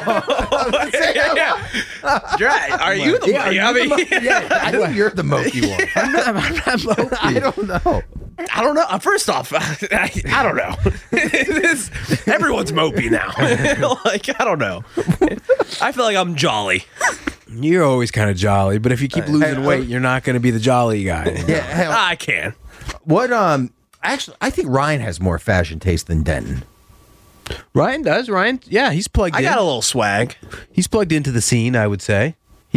Drab, are you the Yeah, I think you're the mopey one. I'm not mopey. I don't know. I don't know. First off, I don't know. Everyone's mopey now. I don't know. I feel like I'm jolly. You're always kind of jolly, but if you keep losing weight, you're not going to be the jolly guy. Yeah. Hell, I can. what? Actually, I think Ryan has more fashion taste than Denton. Ryan does. Ryan, yeah, he's plugged I in. got a little swag. He's plugged into the scene, I would say.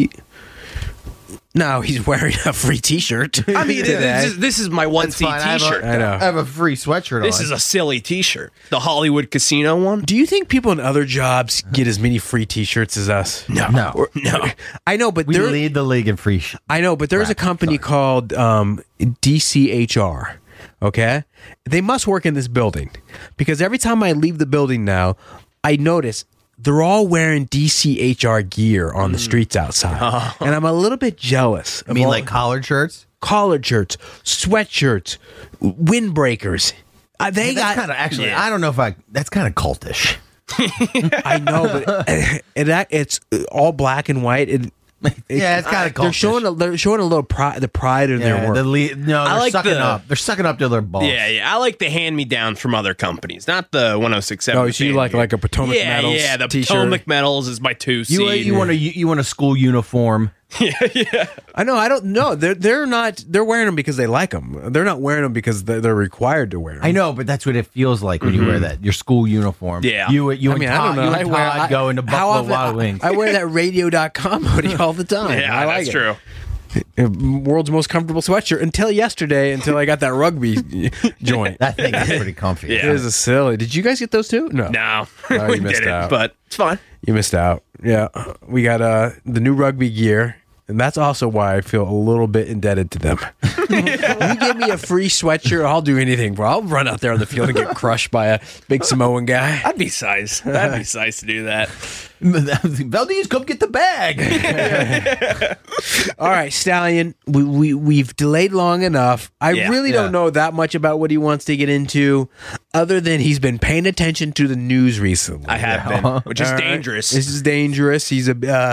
Now he's wearing a free T-shirt. I mean, this is my 1C Fine, T-shirt. I know. I have a free sweatshirt This on. is a silly T-shirt. The Hollywood Casino one. Do you think people in other jobs get as many free T-shirts as us? No. No. I know, but We lead the league in free. I know, but there's a company called DCHR. Okay, they must work in this building because every time I leave the building now, I notice they're all wearing DCHR gear on the streets outside, and I'm a little bit jealous. I mean, like collared shirts. collared shirts, sweatshirts, windbreakers. They That's got kind of actually. I don't know if that's kind of cultish. I know, but it's all black and white. Yeah, it's kind of cultish. They're showing a little pride, the pride in their work. They're like sucking the- up. They're sucking up to their balls. Yeah. I like the hand-me-downs from other companies, not the 1067. Oh, so you like a Potomac yeah, Metals Yeah, the t-shirt. Potomac Metals is my 2C. You want a school uniform. I know. I don't know. They're not. They're wearing them because they like them. They're not wearing them because they're required to wear them. I know, but that's what it feels like when you wear that your school uniform. Yeah. you I and mean, Todd, I don't know. you and Todd go into how Buffalo often- Wild Wings. I wear that radio.com hoodie all the time. Yeah, I like that's it. true. World's most comfortable sweatshirt until yesterday, until I got that rugby joint. That thing is pretty comfy. Yeah. It is a silly. Did you guys get those too? No. No, Oh, we you missed didn't, out. but it's fine. You missed out. Yeah. We got the new rugby gear. And that's also why I feel a little bit indebted to them. You give me a free sweatshirt, I'll do anything, bro. I'll run out there on the field and get crushed by a big Samoan guy. That'd be size. That'd be size to do that. Valdez, come get the bag. All right, Stallion, we've delayed long enough. I Yeah. really don't know that much about what he wants to get into, other than he's been paying attention to the news recently. I have been, which is All right. dangerous. This is dangerous. He's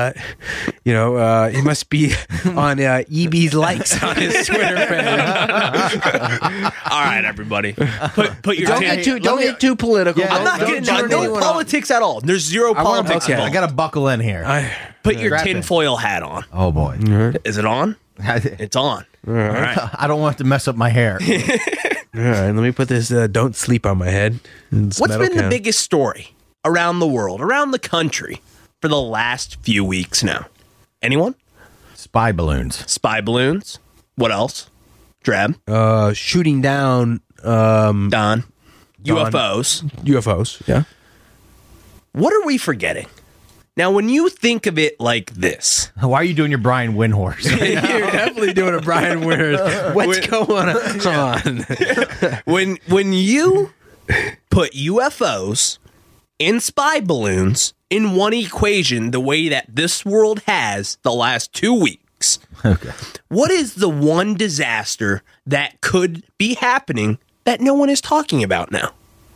he must be on EB's likes on his Twitter page. All right, everybody, put your Don't tin. get too political. Yeah, I'm not Don't getting turn no anyone politics at all. There's zero politics okay. I involved. got to buckle in here. Put your Strap in. tinfoil hat on. Oh boy. Is it on? I It's on. All right. don't want to mess up my hair. All right, let me put this "Don't Sleep" on my head. This What's metal been the can. biggest story around the world, around the country, for the last few weeks now? Anyone? Spy balloons. Spy balloons. What else? Drab. Shooting down Don. UFOs. UFOs? Yeah. What are we forgetting? Now, when you think of it like this, Why are you doing your Brian Windhorse? You're definitely doing a Brian Winters. What's going on? when you put UFOs and spy balloons in one equation, the way that this world has the last 2 weeks, what is the one disaster that could be happening that no one is talking about now?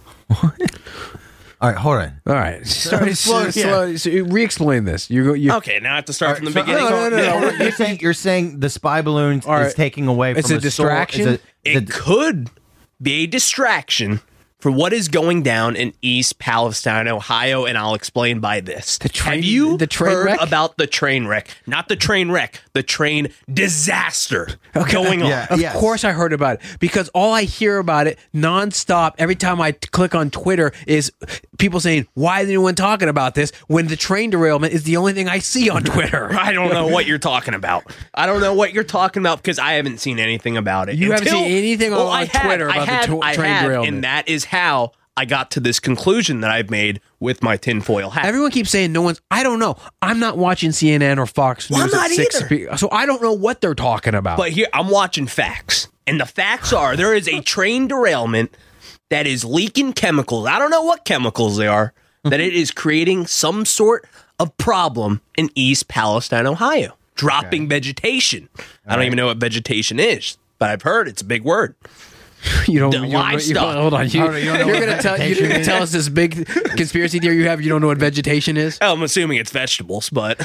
All right, hold on. All right. Slow, yeah. so re-explain this. You Okay, now I have to start from the So- beginning. No. You're saying the spy balloons All right. is taking away from It's a the distraction? Is It could be a distraction for what is going down in East Palestine, Ohio, and I'll explain by this. Have you the train heard wreck? about the train wreck? Not the train wreck, the train disaster going on. Yeah. Of Yes. course I heard about it, because all I hear about it nonstop every time I click on Twitter is people saying, why is anyone talking about this when the train derailment is the only thing I see on Twitter? I don't know what you're talking about. I don't know what you're talking about because I haven't seen anything about it. You haven't seen anything on Twitter about the train derailment. And that is how I got to this conclusion that I've made with my tinfoil hat. Everyone keeps saying no one's. I don't know. I'm not watching CNN or Fox Well, News I'm at not 6 either. p.m. So I don't know what they're talking about. But here, I'm watching facts. And the facts are there is a train derailment that is leaking chemicals. I don't know what chemicals they are, that it is creating some sort of problem in East Palestine, Ohio. Dropping vegetation. I don't even know what vegetation is, but I've heard it's a big word. you don't. the You don't livestock. hold on. you don't know You're what gonna tell. You're vegetation gonna is? tell us this big conspiracy theory you have. You don't know what vegetation is. Oh, I'm assuming it's vegetables, but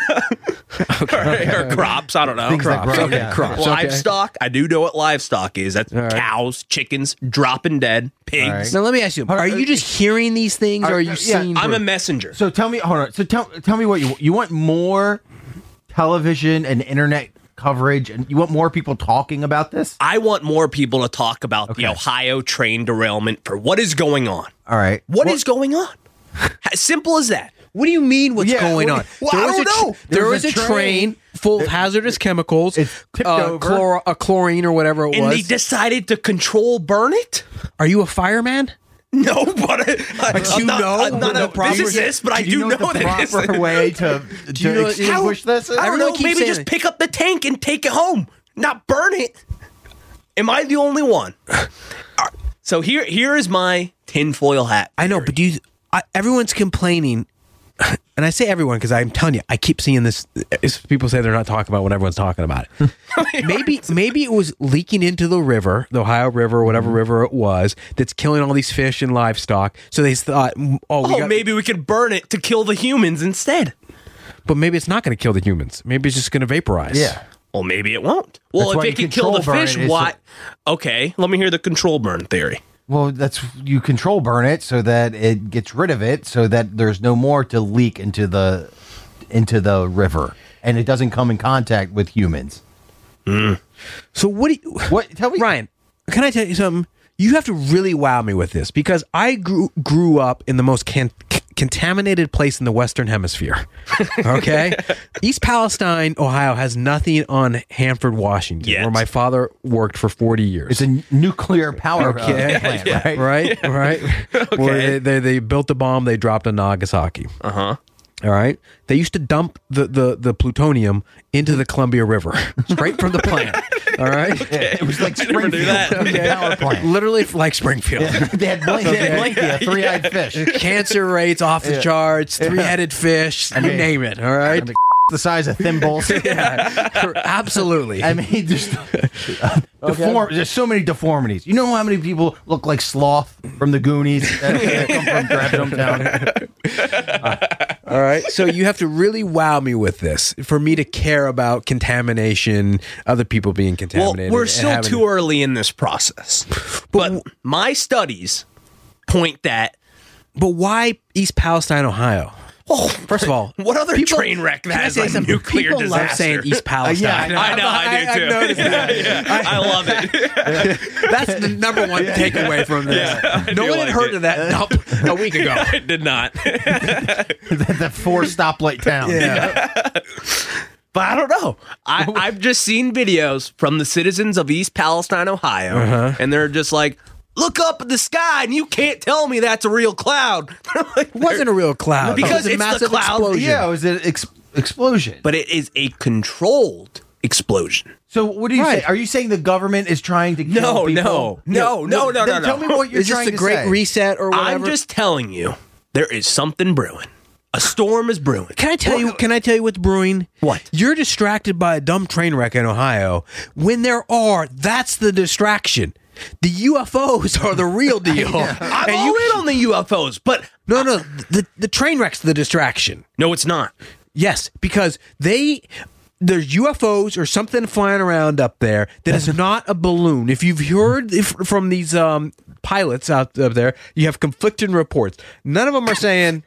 or crops. I don't know. Things that Crops. grow, Okay, yeah. crops. Okay. Livestock. I do know what livestock is. That's right. cows, chickens, dropping dead, pigs. right. Now let me ask you: are you just hearing these things, or are you yeah, seeing? I'm a messenger. So tell me, hold on. So tell me what you want more television and internet coverage, and you want more people talking about this? I want more people to talk about the Ohio train derailment for what is going on. All right. What is going on? As simple as that. What do you mean? What's Yeah, going what- on? well, I don't know. There There's was a a train full of hazardous chemicals. It's tipped over. Chlorine or whatever it And they was. decided to control burn it? Are you a fireman? No, but you know I'm not the a proper- physicist, but I do know the that it's proper way to you know- extinguish this is? I don't Everyone know. keeps Maybe saying just it. pick up the tank and take it home, not burn it. Am I the only one? All right, so here is my tinfoil hat. I know, but everyone's complaining, and I say everyone because I'm telling you, I keep seeing this. People say they're not talking about when everyone's talking about it. maybe it was leaking into the river, the Ohio River, or whatever river it was, that's killing all these fish and livestock. So they thought, Maybe we could burn it to kill the humans instead. but maybe it's not going to kill the humans. Maybe it's just going to vaporize. Yeah. Well, maybe it won't. Well, That's why if it you can kill the control burn fish, it is why? Okay, let me hear the control burn theory. Well, you control burn it so that it gets rid of it, so that there's no more to leak into the river, and it doesn't come in contact with humans. So what do you? What? Tell me, Ryan, can I tell you something? You have to really wow me with this because I grew up in the most contaminated place in the Western Hemisphere. Okay? East Palestine, Ohio has nothing on Hanford, Washington, Yet. where my father worked for 40 years. It's a nuclear power Okay. plant, right? right. Where they built the bomb they dropped on Nagasaki. Uh-huh. All right. They used to dump the plutonium into the Columbia River straight from the plant. All right. It was like Springfield, Okay. power plant. Literally like Springfield. They had Blanky, a three-eyed fish. Cancer rates off the charts, three-headed fish, you name it. All right. The size of thimbles. Absolutely. I mean, there's so many deformities. You know how many people look like Sloth from the Goonies that come from Drabdome Town? All right. So you have to really wow me with this for me to care about contamination, other people being Well, contaminated. we're and still having- too early in this process. But my studies point that. But why East Palestine, Ohio? Oh, First of all, what other train wreck Can I has say a something? nuclear People disaster? love saying East Palestine. Yeah, I know, I do too. I've noticed that. I love it. That's the number one takeaway from this. I No do one had like heard it. of that dump a week ago. I did not. The 4-stoplight town. But I don't know. I've just seen videos from the citizens of East Palestine, Ohio, and they're just like, look up at the sky, and you can't tell me that's a real cloud. Like, It wasn't a real cloud. Because it was a it's the massive cloud. explosion. Yeah, it was an explosion. but it is a controlled explosion. So what do you Right. say? Are you saying the government is trying to kill people? No. Then tell me what you're Is this trying the to Great say. Reset or whatever? I'm just telling you, there is something brewing. A storm is brewing. Can I tell you? Can I tell you what's brewing? What? You're distracted by a dumb train wreck in Ohio. When there are, that's the distraction. The UFOs are the real deal. I'm And all you- in on the UFOs, but No, the train wreck's the distraction. no, it's not. Yes, because there's UFOs or something flying around up there that is not a balloon. If you've heard from these pilots out there, you have conflicting reports. None of them are saying,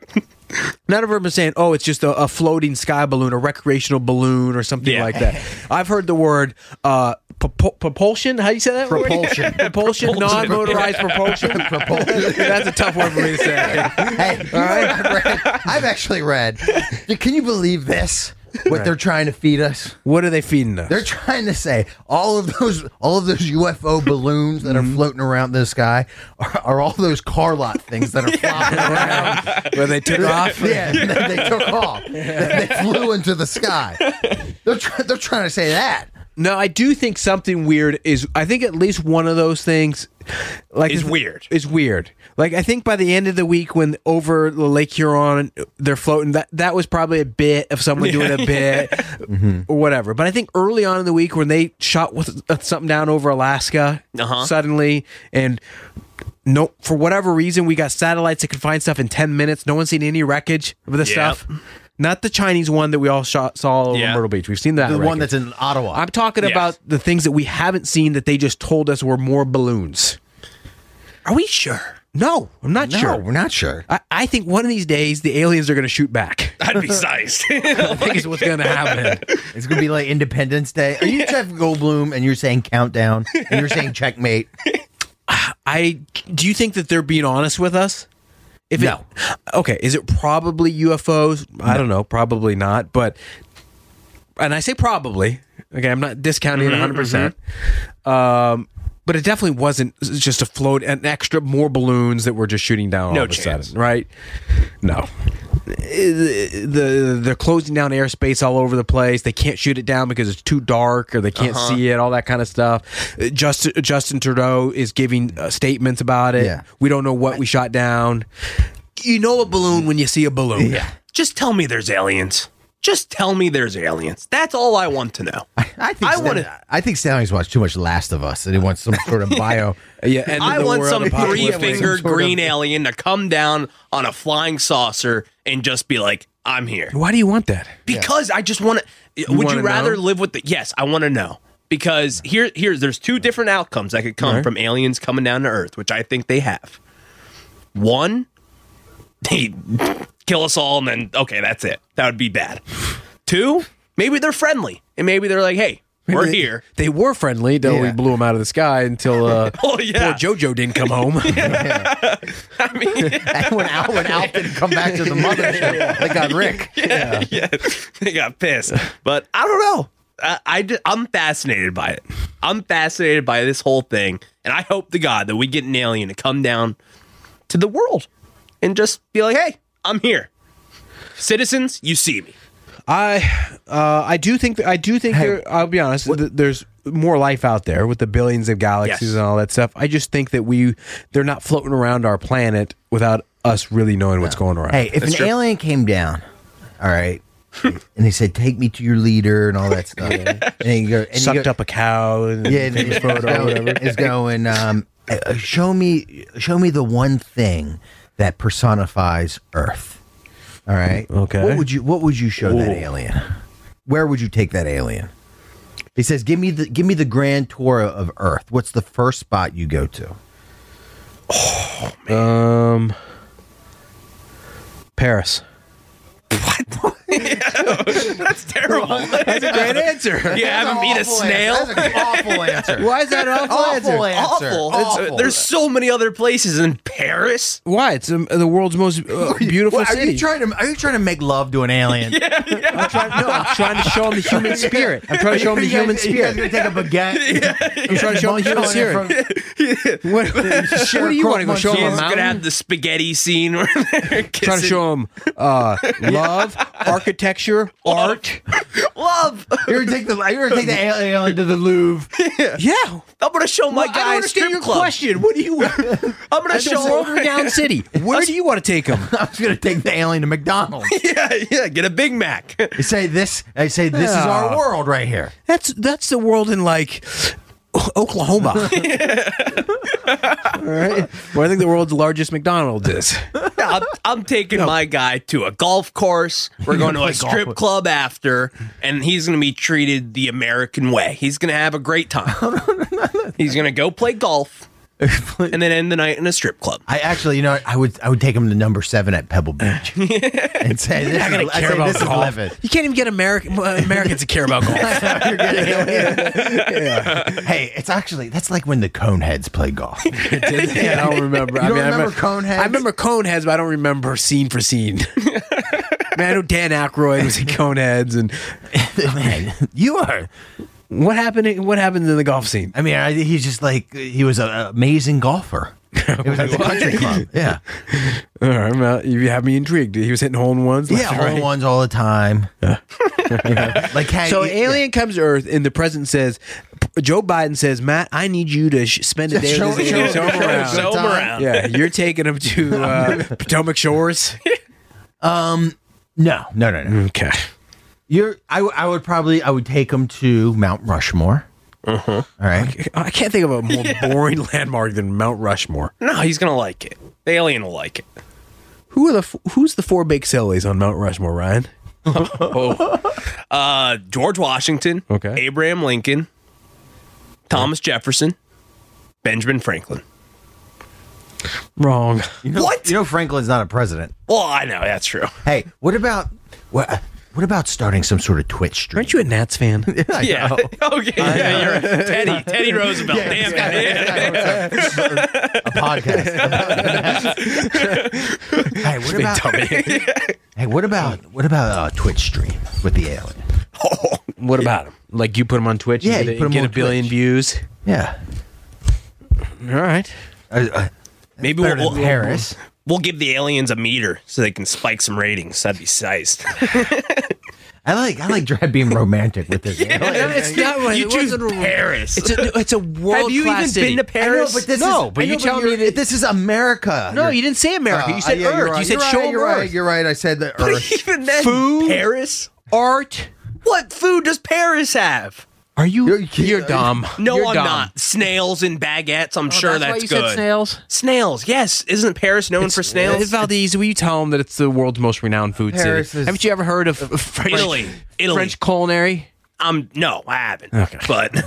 oh, it's just a floating sky balloon, a recreational balloon, or something Yeah. like that. I've heard the word propulsion. How do you say that? Propulsion. Propulsion, non-motorized propulsion. That's a tough word for me to say. Hey, you know what I've actually read. Can you believe this? What they're trying to feed us? What are they feeding us? They're trying to say all of those UFO balloons that are floating around the sky are all those car lot things that are flopping around. Where they took off? Yeah, they took off. They flew into the sky. They're trying to say that. No, I do think something weird is. I think at least one of those things, like, Is weird. Is weird. Like, I think by the end of the week, when over the Lake Huron they're floating, that was probably a bit of someone doing a bit or whatever. But I think early on in the week when they shot with something down over Alaska suddenly, and no, for whatever reason, we got satellites that could find stuff in 10 minutes. No one's seen any wreckage of the stuff. Not the Chinese one that we all saw over Myrtle Beach. We've seen that. The one wreckage. that's in Ottawa. I'm talking Yes. about the things that we haven't seen that they just told us were more balloons. Are we sure? No, I'm not no, sure. we're not sure. I think one of these days the aliens are going to shoot back. I'd be sized. I think is what's going to happen. It's going to be like Independence Day. Are you Jeff Goldblum and you're saying countdown and you're saying checkmate? Do you think that they're being honest with us? No. Okay, is it probably UFOs? I don't know, probably not, but and I say probably. Okay, I'm not discounting it 100%. But it definitely wasn't just an extra more balloons that were just shooting down all of a chance. sudden, right? No. They're closing down airspace all over the place. They can't shoot it down because it's too dark or they can't see it, all that kind of stuff. Justin Trudeau is giving statements about it. Yeah. We don't know what we shot down. You know a balloon when you see a balloon. Yeah. Just tell me there's aliens. Just tell me there's aliens. That's all I want to know. I think Stanley's watched too much Last of Us and he wants some sort of bio. Yeah, end of I the want world some apocalypse. three-fingered Some sort green of- alien to come down on a flying saucer and just be like, I'm here. Why do you want that? Because I just want to. Would wanna you rather know? live with the? Yes, I want to know. Because there's two different outcomes that could come from aliens coming down to Earth, which I think they have. One, they kill us all, and then okay, that's it. That would be bad. Two, maybe they're friendly, and maybe they're like, hey, We're here. They were friendly until we blew them out of the sky until Oh, poor yeah. JoJo didn't come home. I mean, And when Alf didn't come back to the mothership, they got Rick. yeah, they got pissed. But I don't know. I'm fascinated by it. I'm fascinated by this whole thing. And I hope to God that we get an alien to come down to the world and just be like, hey, I'm here. Citizens, you see me. I do think there, I'll be honest, there's more life out there with the billions of galaxies and all that stuff. I just think that they're not floating around our planet without us really knowing what's going around. Hey, if an alien came down, all right, and they said, "Take me to your leader" and all that stuff, and you go, and sucked up a cow, and his photo, or whatever, is going. Show me the one thing that personifies Earth. All right. Okay. What would you show that alien? Where would you take that alien? He says, "Give me the grand tour of Earth." What's the first spot you go to? Paris. That's terrible. That's a great answer. You haven't meet a snail? That's an awful answer. Why is that an awful answer? Awful. There's so many other places in Paris. Why? It's the world's most beautiful What, city. Are you trying to make love to an alien? I'm trying to show him the human spirit. I'm trying to show him the human You guys spirit. gonna take a baguette? I'm trying to show him the human spirit. What do you want to go show him? He's A gonna mountain? have the spaghetti scene where they're kissing. Trying to show him love, architecture, art. love. You're gonna take the alien to the Louvre. Yeah. I'm gonna show my I don't guy understand strip your club. question. What do you? I'm gonna show world renowned city. Where do you want to take him? I was gonna take the alien to McDonald's. yeah, get a Big Mac. I say this is our world right here. That's the world in like Oklahoma. All right. Where I think the world's largest McDonald's is. I'm taking my guy to a golf course. We're going to a strip club after, and he's going to be treated the American way. He's going to have a great time. He's going to go play golf and then end the night in a strip club. I actually, I would take him to number 7 at Pebble Beach and say, "This Not gonna is, care about this is golf. living." You can't even get Americans to care about golf. You're getting alien. Hey, that's like when the Coneheads play golf. I don't remember. You don't remember Coneheads? I remember Coneheads, but I don't remember scene for scene. Man, I know Dan Aykroyd was in Coneheads, and Man, you are. what happened in the golf scene? I mean, he's just like, he was an amazing golfer. It was at the country club. Yeah. All right, well, you have me intrigued. He was hitting hole-in-ones. Yeah, hole-in-ones all the time. Like, So an alien comes to Earth, and the president says, Joe Biden says, Matt, I need you to spend a day with this alien. Show him around. Show him around. Yeah, you're taking him to Potomac Shores. No. Okay. I would take him to Mount Rushmore. All right. I can't think of a more boring landmark than Mount Rushmore. No, he's going to like it. The alien will like it. Who's the 4 big sillies on Mount Rushmore, Ryan? George Washington, Okay. Abraham Lincoln, Thomas Jefferson, Benjamin Franklin. Wrong. What? You know Franklin's not a president. Well, I know, that's true. Hey, what about starting some sort of Twitch stream? Aren't you a Nats fan? Yeah. Okay. Yeah, you're right. Teddy Roosevelt. Damn it. A podcast. Hey, what about a Twitch stream with the alien? What about him? Like you put him on Twitch? Yeah, and you put him get on a billion Twitch. views. Yeah. All right. Maybe Better than Paris. We'll give the aliens a meter so they can spike some ratings. That'd be sized. I like Drab being romantic with this. alien. It's not. You choose Paris. It's a world. Have you even been to Paris? you telling me that this is America. No, you didn't say America. You said yeah, you're Earth. right. You said You're show right, them you're Earth. right. You're right. I said the But Earth. even then, Food? Paris? Art. What food does Paris have? Are you? You're dumb. No, You're I'm dumb. not. Snails and baguettes. I'm sure Why that's you good. said snails. Snails, yes. Isn't Paris known for snails? Valdez, will you tell him that it's the world's most renowned food Paris city? is- Haven't you ever heard of French, Italy. French culinary? No, I haven't. Okay. But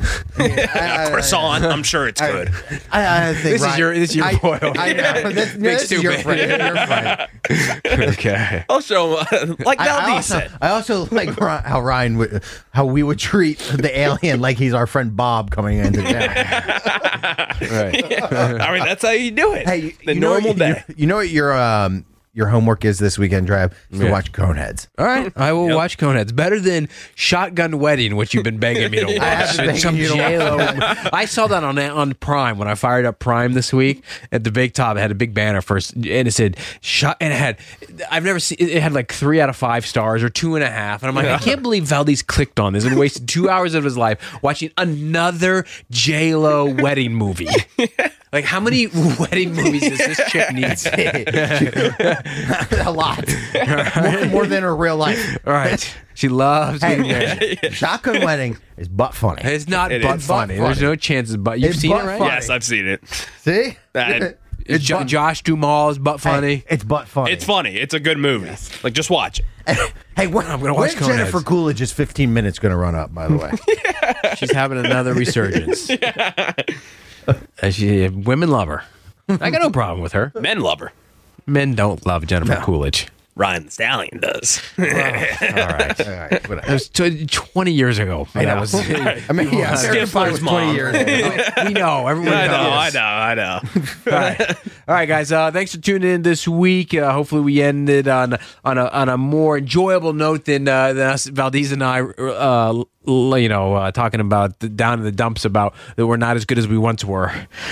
Croissant, I'm sure it's good. I think This is your boy. I know. This is your friend. Your friend. Okay. I'll show him, like Valdez said. I also like how Ryan how we would treat the alien like he's our friend Bob coming into town. Right. I mean, that's how you do it. Hey, the normal day. You know what your homework is this weekend, Trav? To watch Coneheads. All right, I will watch Coneheads. Better than Shotgun Wedding, which you've been begging me to watch. I have been Some begging you to J-Lo. I saw that on Prime when I fired up Prime this week. At the big top, it had a big banner first, and it said and it had I've never seen it had like 3 out of 5 stars or 2.5, and I'm like, I can't believe Valdez clicked on this and wasted 2 hours of his life watching another J-Lo wedding movie. Like, how many wedding movies does this chick need? A lot. More than her real life. All right. She loves getting married. Shotgun Wedding is butt funny. It's not It butt is funny. butt There's funny. no chances but you've It's seen butt it, right? funny. Yes, I've seen it. See? It's Josh Duhamel butt funny. It's butt funny. It's funny. It's a good movie. Like, just watch it. Hey, I'm gonna watch when's Jennifer Coneheads? Coolidge's 15 minutes going to run up, by the way? She's having another resurgence. Women love her. I got no problem with her. Men love her. Men don't love Jennifer Coolidge. Ryan the Stallion does. All right. All right, whatever. It was 20 years ago. That was, I mean, yeah, Skip for his 20 mom. years ago. we know. Everyone knows. I know. All right, guys. Thanks for tuning in this week. Hopefully, we ended on a more enjoyable note than us, Valdez and I. Talking about down in the dumps about that we're not as good as we once were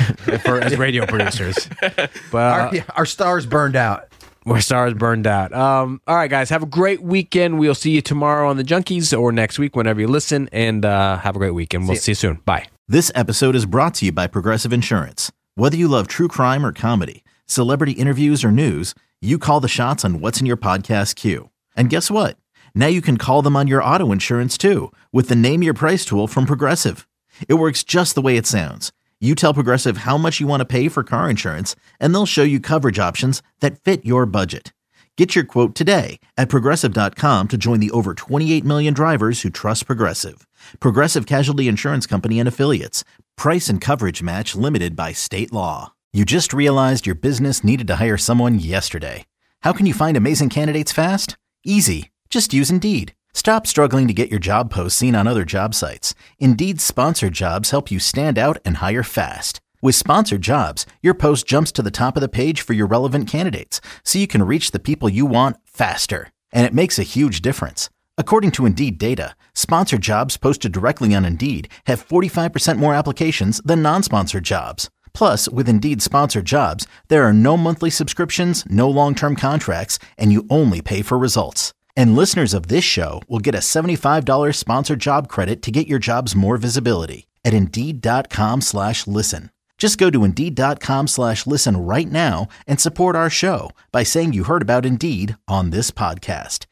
as radio producers. But Our stars burned out. our stars burned out. All right, guys. Have a great weekend. We'll see you tomorrow on the Junkies or next week whenever you listen. And have a great weekend. We'll see you soon. Bye. This episode is brought to you by Progressive Insurance. Whether you love true crime or comedy, celebrity interviews or news, you call the shots on what's in your podcast queue. And guess what? Now you can call them on your auto insurance too with the Name Your Price tool from Progressive. It works just the way it sounds. You tell Progressive how much you want to pay for car insurance, and they'll show you coverage options that fit your budget. Get your quote today at Progressive.com to join the over 28 million drivers who trust Progressive. Progressive Casualty Insurance Company and Affiliates. Price and coverage match limited by state law. You just realized your business needed to hire someone yesterday. How can you find amazing candidates fast? Easy. Just use Indeed. Stop struggling to get your job posts seen on other job sites. Indeed's sponsored jobs help you stand out and hire fast. With sponsored jobs, your post jumps to the top of the page for your relevant candidates, so you can reach the people you want faster. And it makes a huge difference. According to Indeed data, sponsored jobs posted directly on Indeed have 45% more applications than non-sponsored jobs. Plus, with Indeed sponsored jobs, there are no monthly subscriptions, no long-term contracts, and you only pay for results. And listeners of this show will get a $75 sponsored job credit to get your jobs more visibility at Indeed.com/listen. Just go to Indeed.com/listen right now and support our show by saying you heard about Indeed on this podcast.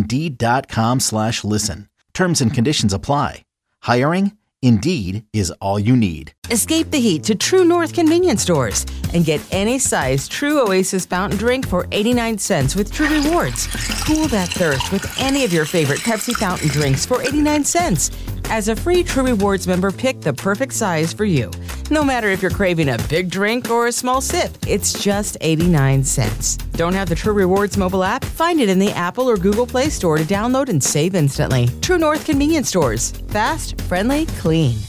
Indeed.com/listen. Terms and conditions apply. Hiring? Indeed is all you need. Escape the heat to True North convenience stores and get any size True Oasis fountain drink for 89 cents with True Rewards. Cool that thirst with any of your favorite Pepsi fountain drinks for 89 cents. As a free True Rewards member, pick the perfect size for you. No matter if you're craving a big drink or a small sip, it's just 89 cents. Don't have the True Rewards mobile app? Find it in the Apple or Google Play Store to download and save instantly. True North convenience stores. Fast, friendly, clean.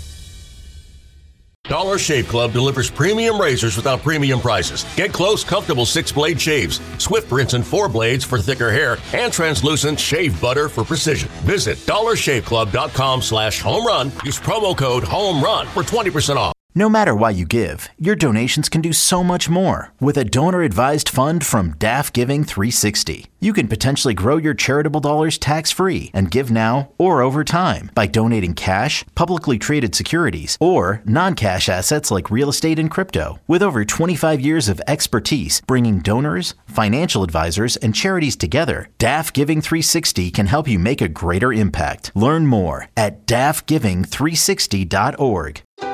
Dollar Shave Club delivers premium razors without premium prices. Get close, comfortable 6-blade shaves, swift rinse and 4 blades for thicker hair, and translucent shave butter for precision. Visit dollarshaveclub.com/homerun. Use promo code HOMERUN for 20% off. No matter why you give, your donations can do so much more. With a donor-advised fund from DAF Giving 360, you can potentially grow your charitable dollars tax-free and give now or over time by donating cash, publicly traded securities, or non-cash assets like real estate and crypto. With over 25 years of expertise bringing donors, financial advisors, and charities together, DAF Giving 360 can help you make a greater impact. Learn more at dafgiving360.org.